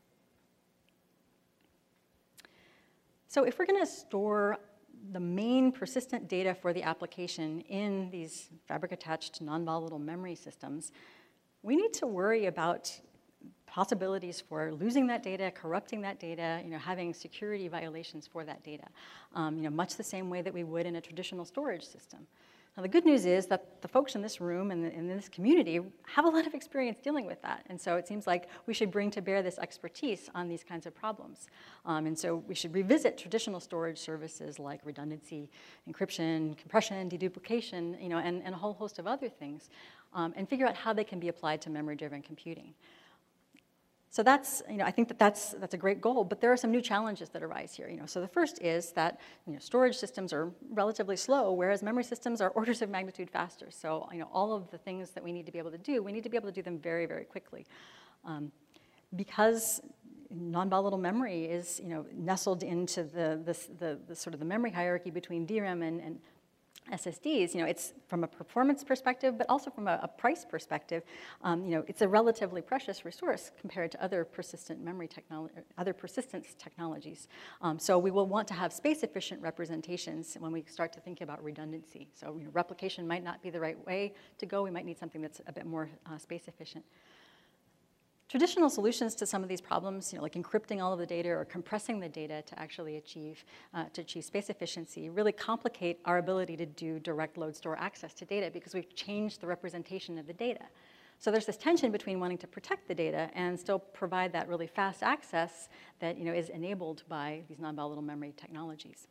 So if we're going to store the main persistent data for the application in these fabric-attached non-volatile memory systems, we need to worry about possibilities for losing that data, corrupting that data, having security violations for that data, much the same way that we would in a traditional storage system. Now, the good news is that the folks in this room and in this community have a lot of experience dealing with that. And so it seems like we should bring to bear this expertise on these kinds of problems. And so we should revisit traditional storage services like redundancy, encryption, compression, deduplication, and a whole host of other things, and figure out how they can be applied to memory-driven computing. So that's, I think that's a great goal, but there are some new challenges that arise here. So the first is that storage systems are relatively slow, whereas memory systems are orders of magnitude faster. So all of the things that we need to be able to do, we need to be able to do them very, very quickly. Because non-volatile memory is nestled into the sort of the memory hierarchy between DRAM and SSDs, it's from a performance perspective, but also from a price perspective, it's a relatively precious resource compared to other persistent memory technology, other persistence technologies. So we will want to have space-efficient representations when we start to think about redundancy. So replication might not be the right way to go. We might need something that's a bit more space-efficient. Traditional solutions to some of these problems, like encrypting all of the data or compressing the data to actually achieve space efficiency, really complicate our ability to do direct load store access to data because we've changed the representation of the data. So there's this tension between wanting to protect the data and still provide that really fast access that is enabled by these non-volatile memory technologies.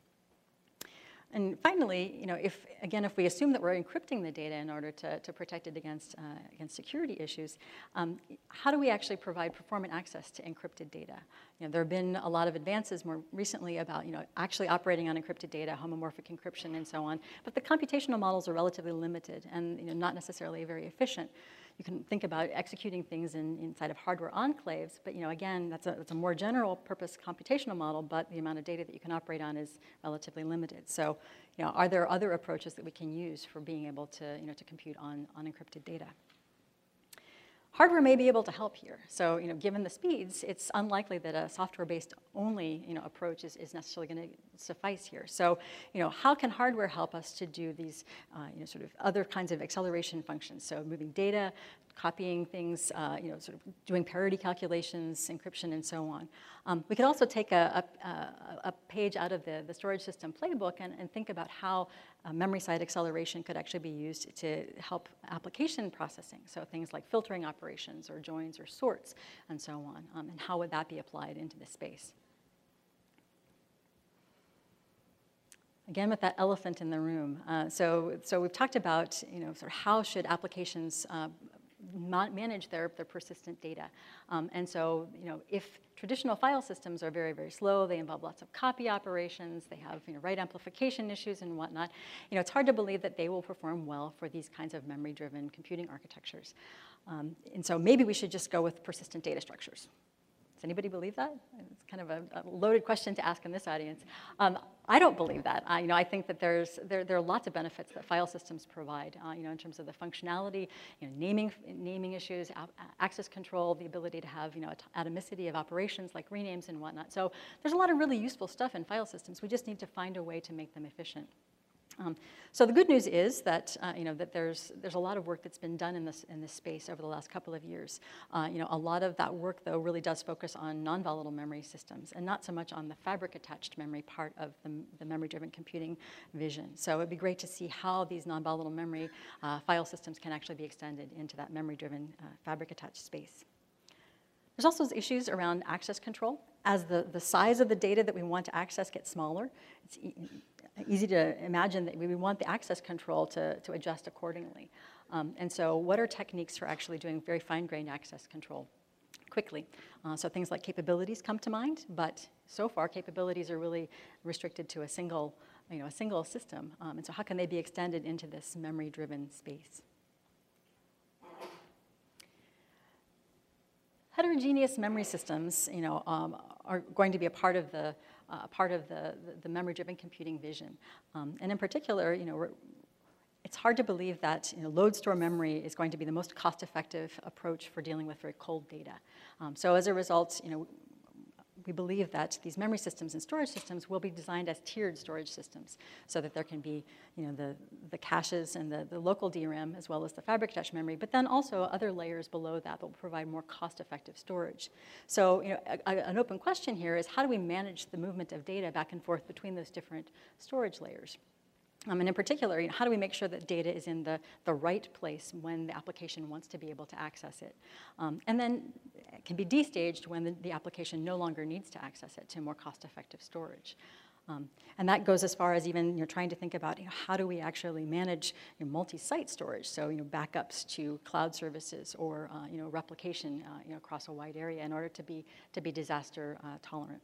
And finally, if we assume that we're encrypting the data in order to protect it against security issues, how do we actually provide performant access to encrypted data? There have been a lot of advances more recently about actually operating on encrypted data, homomorphic encryption, and so on. But the computational models are relatively limited and not necessarily very efficient. You can think about executing things inside of hardware enclaves, but again, that's a more general purpose computational model, but the amount of data that you can operate on is relatively limited. So, are there other approaches that we can use for being able to, to compute on encrypted data? Hardware may be able to help here. So, given the speeds, it's unlikely that a software-based only, approach is necessarily going to suffice here. So, how can hardware help us to do these, sort of other kinds of acceleration functions? So, moving data, copying things, sort of doing parity calculations, encryption, and so on. We could also take a page out of the storage system playbook and think about how memory side acceleration could actually be used to help application processing. So things like filtering operations or joins or sorts and so on. And how would that be applied into this space? Again, with that elephant in the room. So we've talked about, sort of how should applications manage their persistent data. And so, if traditional file systems are very, very slow, they involve lots of copy operations, they have, write amplification issues and whatnot, it's hard to believe that they will perform well for these kinds of memory-driven computing architectures. And so maybe we should just go with persistent data structures. Does anybody believe that? It's kind of a loaded question to ask in this audience. I don't believe that. I think that there are lots of benefits that file systems provide, in terms of the functionality, naming issues, access control, the ability to have, atomicity of operations like renames and whatnot. So there's a lot of really useful stuff in file systems. We just need to find a way to make them efficient. So the good news is that that there's a lot of work that's been done in this space over the last couple of years. A lot of that work though really does focus on non-volatile memory systems and not so much on the fabric-attached memory part of the memory-driven computing vision. So it'd be great to see how these non-volatile memory file systems can actually be extended into that memory-driven fabric-attached space. There's also issues around access control. As the size of the data that we want to access gets smaller, it's easy to imagine that we would want the access control to adjust accordingly. And so what are techniques for actually doing very fine-grained access control quickly? So things like capabilities come to mind, but so far capabilities are really restricted to a single system. And so how can they be extended into this memory-driven space? Heterogeneous memory systems, are going to be a part of the memory-driven computing vision, and in particular, it's hard to believe that load store memory is going to be the most cost-effective approach for dealing with very cold data. So as a result, we believe that these memory systems and storage systems will be designed as tiered storage systems so that there can be the caches and the local DRAM as well as the fabric-attached memory, but then also other layers below that will provide more cost-effective storage. So an open question here is how do we manage the movement of data back and forth between those different storage layers? And in particular, how do we make sure that data is in the right place when the application wants to be able to access it? And then it can be destaged when the application no longer needs to access it to more cost-effective storage. And that goes as far as even trying to think about how do we actually manage multi-site storage, so backups to cloud services or replication across a wide area in order to be disaster tolerant.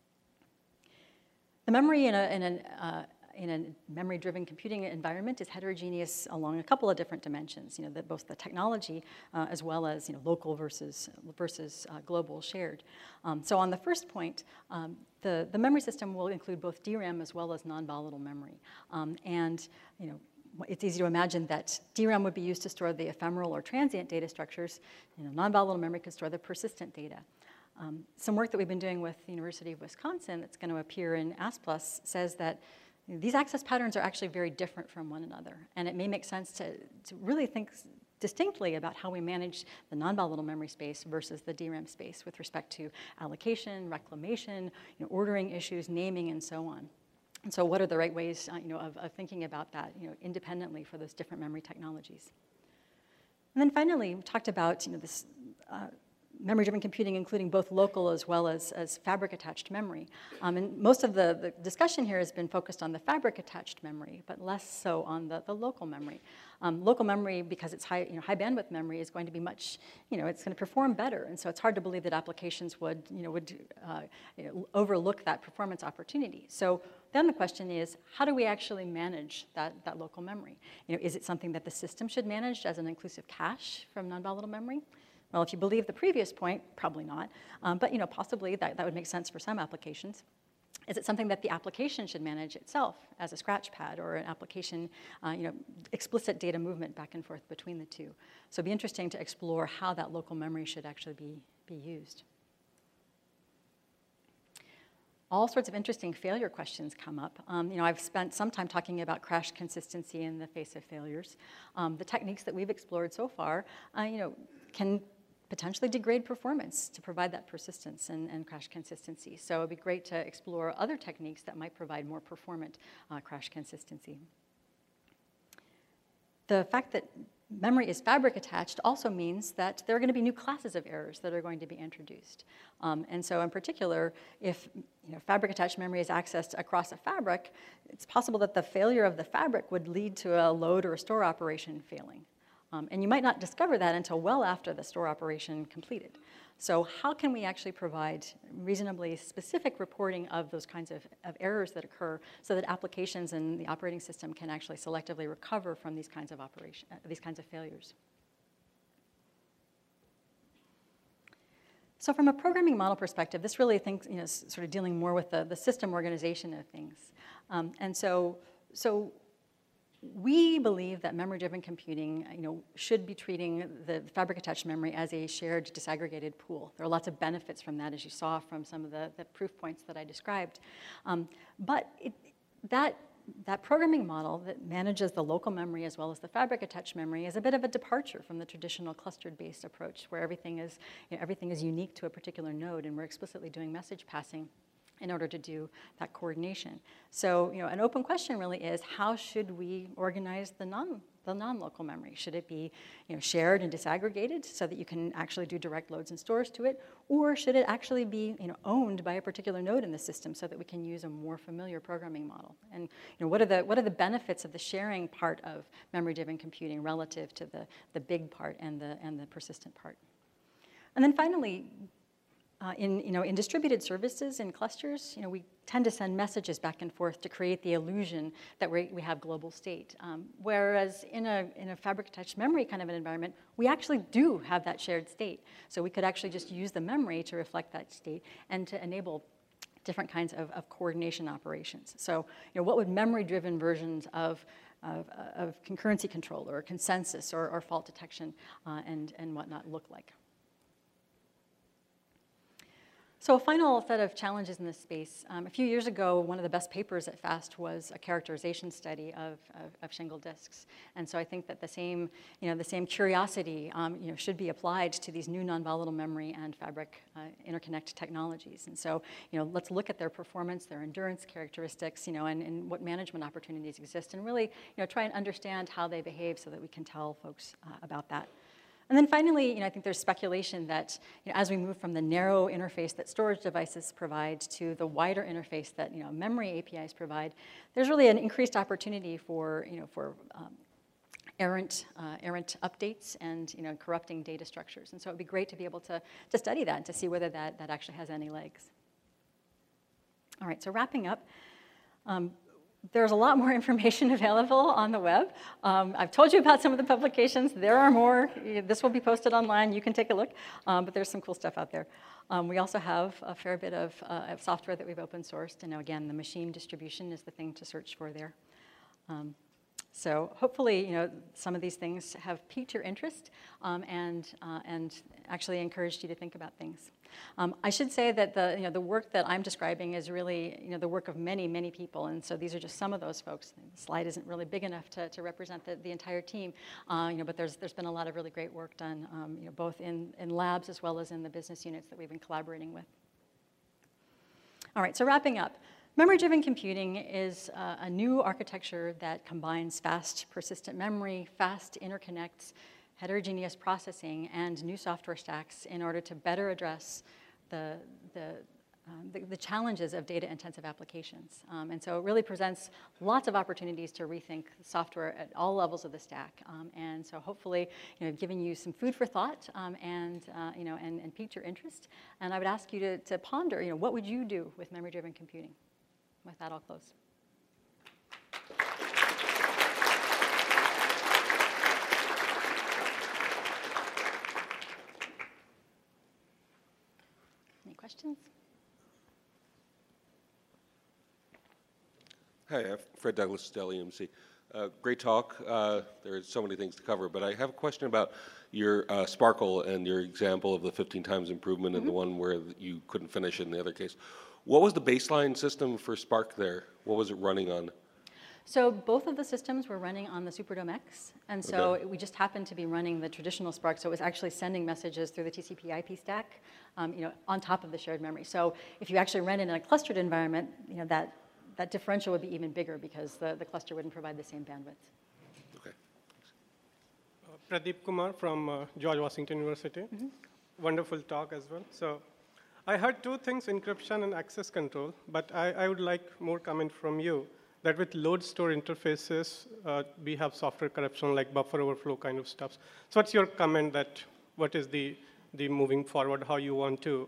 The memory in a memory-driven computing environment is heterogeneous along a couple of different dimensions, both the technology as well as local versus global shared. So on the first point, the memory system will include both DRAM as well as non-volatile memory. And it's easy to imagine that DRAM would be used to store the ephemeral or transient data structures. Non-volatile memory could store the persistent data. Some work that we've been doing with the University of Wisconsin that's going to appear in ASPLUS says that these access patterns are actually very different from one another, and it may make sense to really think distinctly about how we manage the non-volatile memory space versus the DRAM space with respect to allocation, reclamation, ordering issues, naming, and so on. And so what are the right ways of thinking about that independently for those different memory technologies? And then finally, we talked about this memory-driven computing, including both local as well as fabric-attached memory. And most of the discussion here has been focused on the fabric-attached memory, but less so on the local memory. Local memory, because it's high bandwidth memory, is going to be much, it's going to perform better. And so it's hard to believe that applications would overlook that performance opportunity. So then the question is, how do we actually manage that local memory? Is it something that the system should manage as an inclusive cache from non-volatile memory? Well, if you believe the previous point, probably not, but possibly that would make sense for some applications. Is it something that the application should manage itself as a scratch pad or an application, explicit data movement back and forth between the two? So it'd be interesting to explore how that local memory should actually be used. All sorts of interesting failure questions come up. I've spent some time talking about crash consistency in the face of failures. The techniques that we've explored so far, can potentially degrade performance to provide that persistence and crash consistency. So it'd be great to explore other techniques that might provide more performant crash consistency. The fact that memory is fabric attached also means that there are going to be new classes of errors that are going to be introduced. And so in particular, if fabric attached memory is accessed across a fabric, it's possible that the failure of the fabric would lead to a load or a store operation failing. And you might not discover that until well after the store operation completed. So how can we actually provide reasonably specific reporting of those kinds of errors that occur so that applications and the operating system can actually selectively recover from these kinds of failures? So from a programming model perspective, this really is sort of dealing more with the system organization of things. And so we believe that memory-driven computing, should be treating the fabric-attached memory as a shared disaggregated pool. There are lots of benefits from that, as you saw from some of the proof points that I described. But that programming model that manages the local memory as well as the fabric-attached memory is a bit of a departure from the traditional clustered-based approach, where everything is unique to a particular node, and we're explicitly doing message passing in order to do that coordination. So, an open question really is, how should we organize the non-local memory? Should it be, shared and disaggregated so that you can actually do direct loads and stores to it, or should it actually be, owned by a particular node in the system so that we can use a more familiar programming model? And, what are the benefits of the sharing part of memory-driven computing relative to the big part and the persistent part? And then finally, in distributed services and clusters, we tend to send messages back and forth to create the illusion that we have global state. Whereas in a fabric-attached memory kind of an environment, we actually do have that shared state. So we could actually just use the memory to reflect that state and to enable different kinds of coordination operations. So, what would memory-driven versions of concurrency control or consensus or fault detection and whatnot look like? So a final set of challenges in this space. A few years ago, one of the best papers at FAST was a characterization study of shingle disks. And so I think that the same curiosity should be applied to these new non-volatile memory and fabric interconnect technologies. And so let's look at their performance, their endurance characteristics, and what management opportunities exist, and really try and understand how they behave so that we can tell folks about that. And then finally, I think there's speculation that as we move from the narrow interface that storage devices provide to the wider interface that memory APIs provide, there's really an increased opportunity for errant updates and corrupting data structures. And so it'd be great to be able to study that and to see whether that actually has any legs. All right, so wrapping up. There's a lot more information available on the web. I've told you about some of the publications. There are more. This will be posted online. You can take a look. But there's some cool stuff out there. We also have a fair bit of software that we've open sourced. And again, the machine distribution is the thing to search for there. So hopefully, some of these things have piqued your interest and actually encouraged you to think about things. I should say that the work that I'm describing is really the work of many, many people, and so these are just some of those folks. The slide isn't really big enough to represent the entire team, but there's been a lot of really great work done, both in labs as well as in the business units that we've been collaborating with. All right, so wrapping up. Memory-driven computing is a new architecture that combines fast, persistent memory, fast interconnects, heterogeneous processing, and new software stacks in order to better address the challenges of data-intensive applications. And so it really presents lots of opportunities to rethink software at all levels of the stack. And so hopefully, giving you some food for thought and piqued your interest. And I would ask you to ponder, what would you do with memory-driven computing? With that, I'll close. Any questions? Hi, I'm Fred Douglas, Dell EMC. Great talk. There's so many things to cover, but I have a question about your Sparkle and your example of the 15 times improvement and the one where you couldn't finish it in the other case. What was the baseline system for Spark there? What was it running on? So both of the systems were running on the Superdome X, and so we just happened to be running the traditional Spark, so it was actually sending messages through the TCP/IP stack, on top of the shared memory. So if you actually ran it in a clustered environment, that differential would be even bigger because the cluster wouldn't provide the same bandwidth. Okay. Pradeep Kumar from George Washington University. Wonderful talk as well. So I heard two things, encryption and access control, but I would like more comment from you that with load store interfaces, we have software corruption like buffer overflow kind of stuff. So what's your comment that what is the moving forward, how you want to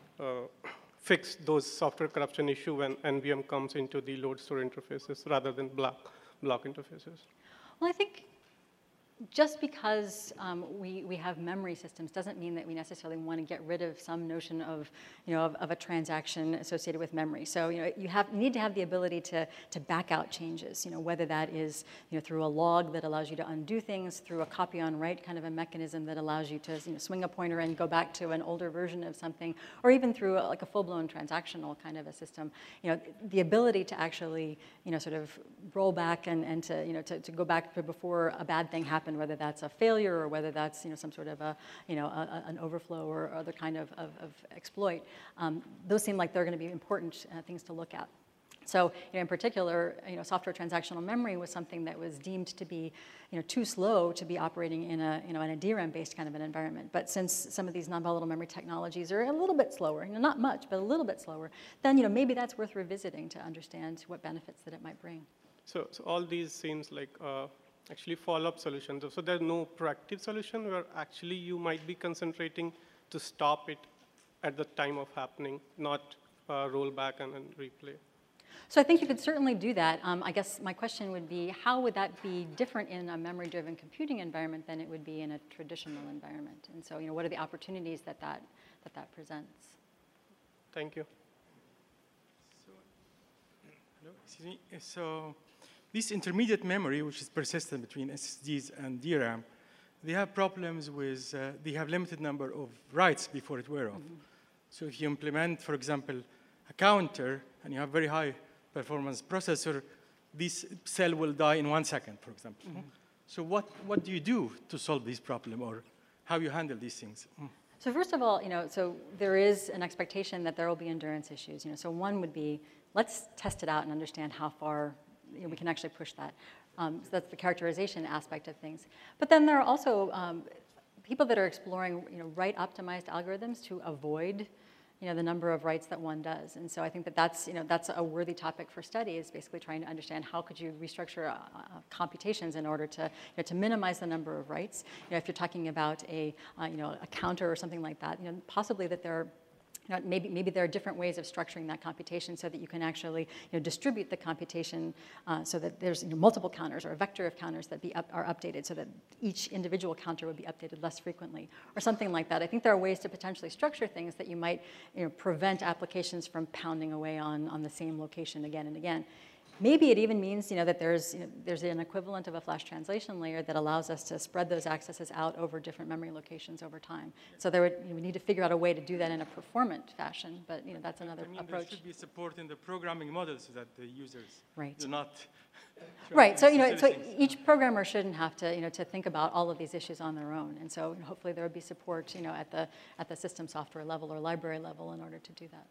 fix those software corruption issue when NVM comes into the load store interfaces rather than block interfaces? Well, I think just because we have memory systems doesn't mean that we necessarily want to get rid of some notion of, of a transaction associated with memory. So, you need to have the ability to back out changes, whether that is, through a log that allows you to undo things, through a copy on write kind of a mechanism that allows you to, swing a pointer and go back to an older version of something, or even through like a full-blown transactional kind of a system. The ability to actually, sort of roll back and to go back to before a bad thing happened, whether that's a failure or whether that's some sort of an overflow or other kind of exploit. Those seem like they're going to be important things to look at. So in particular, software transactional memory was something that was deemed to be too slow to be operating in a in a DRAM-based kind of an environment. But since some of these non-volatile memory technologies are a little bit slower, not much, but a little bit slower, then maybe that's worth revisiting to understand what benefits that it might bring. So all these seems like actually follow-up solutions. So there's no proactive solution where actually you might be concentrating to stop it at the time of happening, not roll back and replay. So I think you could certainly do that. I guess my question would be, how would that be different in a memory-driven computing environment than it would be in a traditional environment? And so, what are the opportunities that presents? Thank you. So, hello, excuse me. So this intermediate memory, which is persistent between SSDs and DRAM, they have problems with, they have limited number of writes before it wear off. So if you implement, for example, a counter and you have very high performance processor, this cell will die in 1 second, for example. So what do you do to solve this problem, or how you handle these things? So first of all, so there is an expectation that there will be endurance issues. So one would be, let's test it out and understand how far we can actually push that. So that's the characterization aspect of things. But then there are also people that are exploring, write-optimized algorithms to avoid, the number of writes that one does. And so I think that that's a worthy topic for study, is basically trying to understand how could you restructure computations in order to, to minimize the number of writes. If you're talking about a counter or something like that, possibly that there are maybe there are different ways of structuring that computation so that you can actually distribute the computation so that there's multiple counters or a vector of counters that are updated so that each individual counter would be updated less frequently or something like that. I think there are ways to potentially structure things that you might prevent applications from pounding away on the same location again and again. Maybe it even means that there's an equivalent of a flash translation layer that allows us to spread those accesses out over different memory locations over time. So we need to figure out a way to do that in a performant fashion, but that's another approach. There should be support in the programming model so that the users do not. Right. So so each programmer shouldn't have to to think about all of these issues on their own, and so hopefully there would be support at the system software level or library level in order to do that.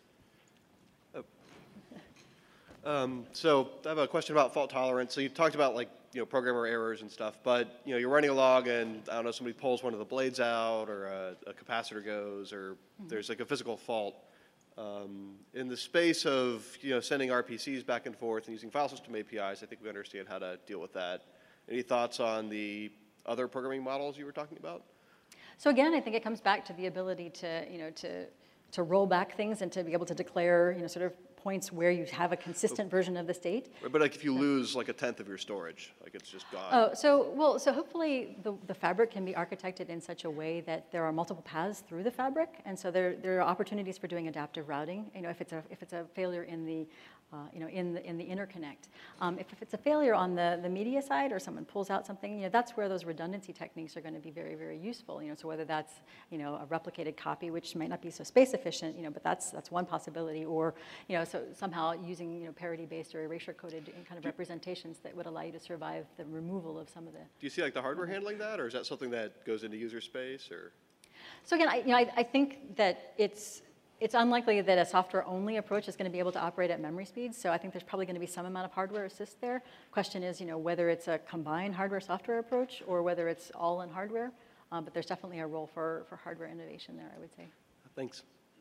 So I have a question about fault tolerance. So you talked about programmer errors and stuff, but you're running a log and I don't know, somebody pulls one of the blades out or a capacitor goes or there's like a physical fault. In the space of sending RPCs back and forth and using file system APIs, I think we understand how to deal with that. Any thoughts on the other programming models you were talking about? So again, I think it comes back to the ability to roll back things and to be able to declare sort of points where you have a consistent version of the state. But if you lose like 1/10 of your storage, it's just gone. Oh, so hopefully the fabric can be architected in such a way that there are multiple paths through the fabric, and so there are opportunities for doing adaptive routing. If it's a failure in the in the interconnect. If it's a failure on the media side or someone pulls out something, that's where those redundancy techniques are going to be very, very useful. So whether that's a replicated copy, which might not be so space efficient, but that's one possibility, or so somehow using parity-based or erasure-coded kind of representations that would allow you to survive the removal of some of the. Do you see like the hardware handling that, or is that something that goes into user space, or? So again, I think that it's It's unlikely that a software-only approach is going to be able to operate at memory speeds, so I think there's probably going to be some amount of hardware assist there. Question is, whether it's a combined hardware-software approach or whether it's all in hardware, but there's definitely a role for hardware innovation there, I would say. Thanks.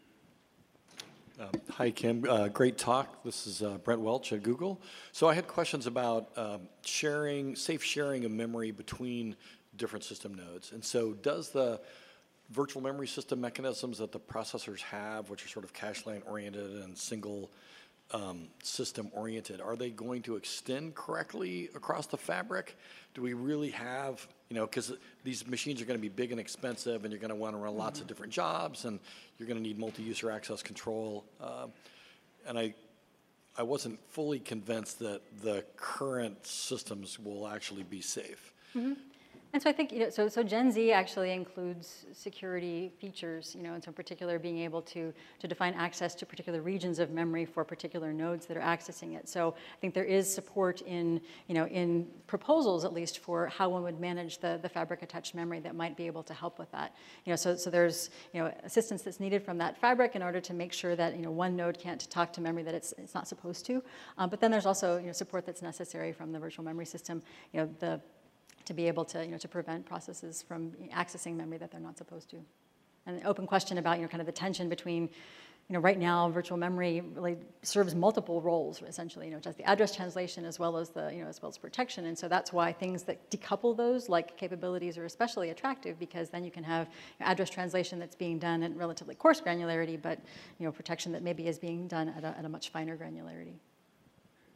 Hi, Kim. Great talk. This is Brent Welch at Google. So I had questions about safe sharing of memory between different system nodes. And so does the virtual memory system mechanisms that the processors have, which are sort of cache line oriented and single system oriented, are they going to extend correctly across the fabric? Do we really have, because these machines are going to be big and expensive, and you're going to want to run lots of different jobs, and you're going to need multi-user access control. And I wasn't fully convinced that the current systems will actually be safe. Mm-hmm. And so I think, so Gen Z actually includes security features, and so in particular being able to define access to particular regions of memory for particular nodes that are accessing it. So I think there is support in proposals, at least, for how one would manage the fabric-attached memory that might be able to help with that. So there's, assistance that's needed from that fabric in order to make sure that, one node can't talk to memory that it's not supposed to. But then there's also, support that's necessary from the virtual memory system, to be able to, to prevent processes from accessing memory that they're not supposed to. And an open question about, kind of the tension between, right now virtual memory really serves multiple roles, essentially, just the address translation as well as protection. And so that's why things that decouple those, like capabilities, are especially attractive, because then you can have address translation that's being done at relatively coarse granularity, but, protection that maybe is being done at a much finer granularity.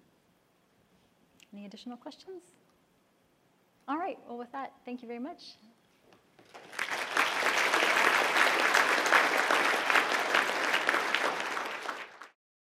Any additional questions? All right, well, with that, thank you very much.